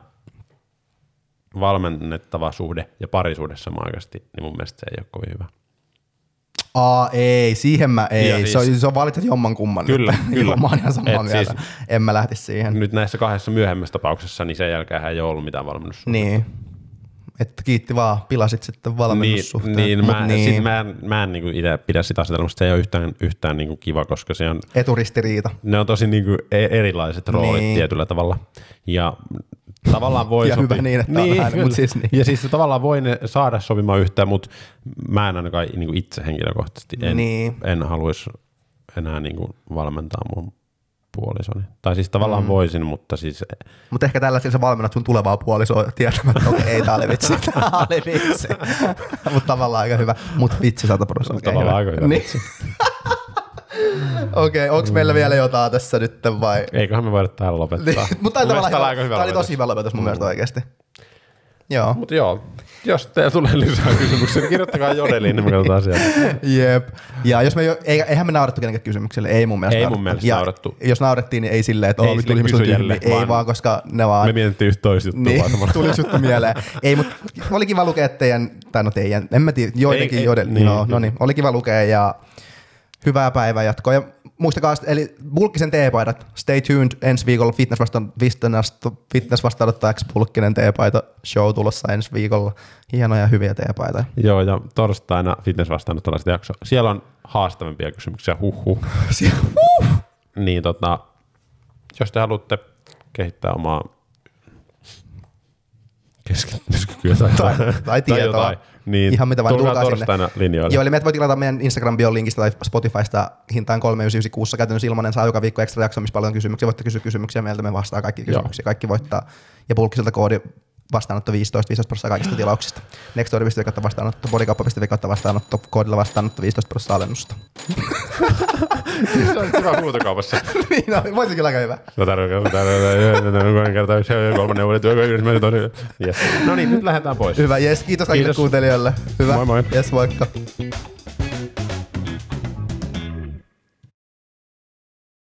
valmennettava suhde ja parisuhde samanaikaisesti, niin mun mielestä se ei ole kovin hyvä. Aa, ei, siihen mä ei. Siis, se, on, se on valitset jomman kumman. Kyllä, kyllä. Mä oon ihan samaa mieltä. Siis, en mä lähtisi siihen. Nyt näissä kahdessa myöhemmässä tapauksessa, niin sen jälkeen ei ole ollut mitään valmennussuhdetta. Niin. Että kiitti vaan, pilasit sitten valmennussuhteen. Niin, niin, mä, niin. Sit mä en, mä en niinku itse pidä sitä asetelmasta, se ei ole yhtään, yhtään niinku kiva, koska se on... Eturistiriita. Ne on tosi niinku erilaiset roolit niin. Tietyllä tavalla. Ja tavallaan voi ja sopia. hyvä niin, että niin, on vähän, mutta siis niin. Ja siis tavallaan voi ne saada sopimaan yhteen, mutta mä en ainakaan niinku itse henkilökohtaisesti en, niin. en haluaisi enää niinku valmentaa mun puolisoni. Tai siis tavallaan mm. voisin, mutta siis... Mutta ehkä tällä sä valmennat sun tulevaa puolisoa tietämättä, okei, okay, ei tää oli vitsi, tää oli vitsi. Mutta tavallaan aika hyvä, mutta vitsi sata prosenttia. Tavallaan aika hyvä niin. vitsi. Okei, okay, onko meillä vielä jotain tässä nyt vai? Eiköhän me voida täällä lopettaa. Niin, mutta tämä oli tosi hyvä lopetus mun mm. mielestä oikeasti. Joo. Mutta joo, jos teillä tulee lisää kysymyksiä, niin kirjoittakaa Jodeliin, niin me katsotaan sieltä. Jep. Ja jos me jo, eihän me naurettu kenenkään kysymykselle, ei mun mielestä Ei naurettu. mun mielestä ja naurettu. Jos naurettiin, niin ei silleen, että vittu ihmiset on tyhmiä. Ei vaan, koska ne vaan... Me mietittiin yhtä toista juttua niin, vaan. tuli juttu mieleen. Ei, mutta oli kiva lukea teidän, tai no teidän, en mä tiedä, joidenkin, ei, joiden, niin, no, no niin, oli kiva lukea ja Hyvää päivänjatkoa. Ja muistakaa, eli Bulkkisen teepaidat. Stay tuned ensi viikolla fitness, vastaan, fitness vastaanottajaksi Bulkkinen teepaita show tulossa ensi viikolla. Hienoja hyviä teepaitoja. Joo, ja torstaina fitness vastaanottolaiset jakso. Siellä on haastavimpia kysymyksiä. Huhhuh. huh. Niin tota, jos te haluatte kehittää omaa keskittymiskykyä tai, tai, tai tietoa. Jotain, niin ihan mitä vaan tulkaa torstaina linjoille. Joo, eli meidät voi tilata meidän Instagram-biolinkistä tai Spotifysta hintaan kolme yhdeksänkymmentäyhdeksän kuussa käytännössä ilmanen, saa joka viikko ekstra jakso, missä paljon kysymyksiä. Voitte kysyä kysymyksiä meiltä, me vastaa kaikki kysymyksiä, kaikki voittaa. Ja Bulkkiselta koodi vastaanotto viisitoista, viisitoista prosenttia kaikista tilauksista. Nextory piste fi kautta vastaanotto, bodykauppa piste fi kautta vastaanotto, koodilla vastaanotto viisitoista prosenttia alennusta. Se on hyvä huutokaupassa. Niin, no, voisi kyllä aika hyvä. No tarkoittaa, kolmen kertaa kolmannen uuden työkyydessä. Yes. No niin, nyt lähdetään pois. Hyvä, jes, kiitos kaikille kuuntelijoille. Hyvä, moi moi. Jes, moikka.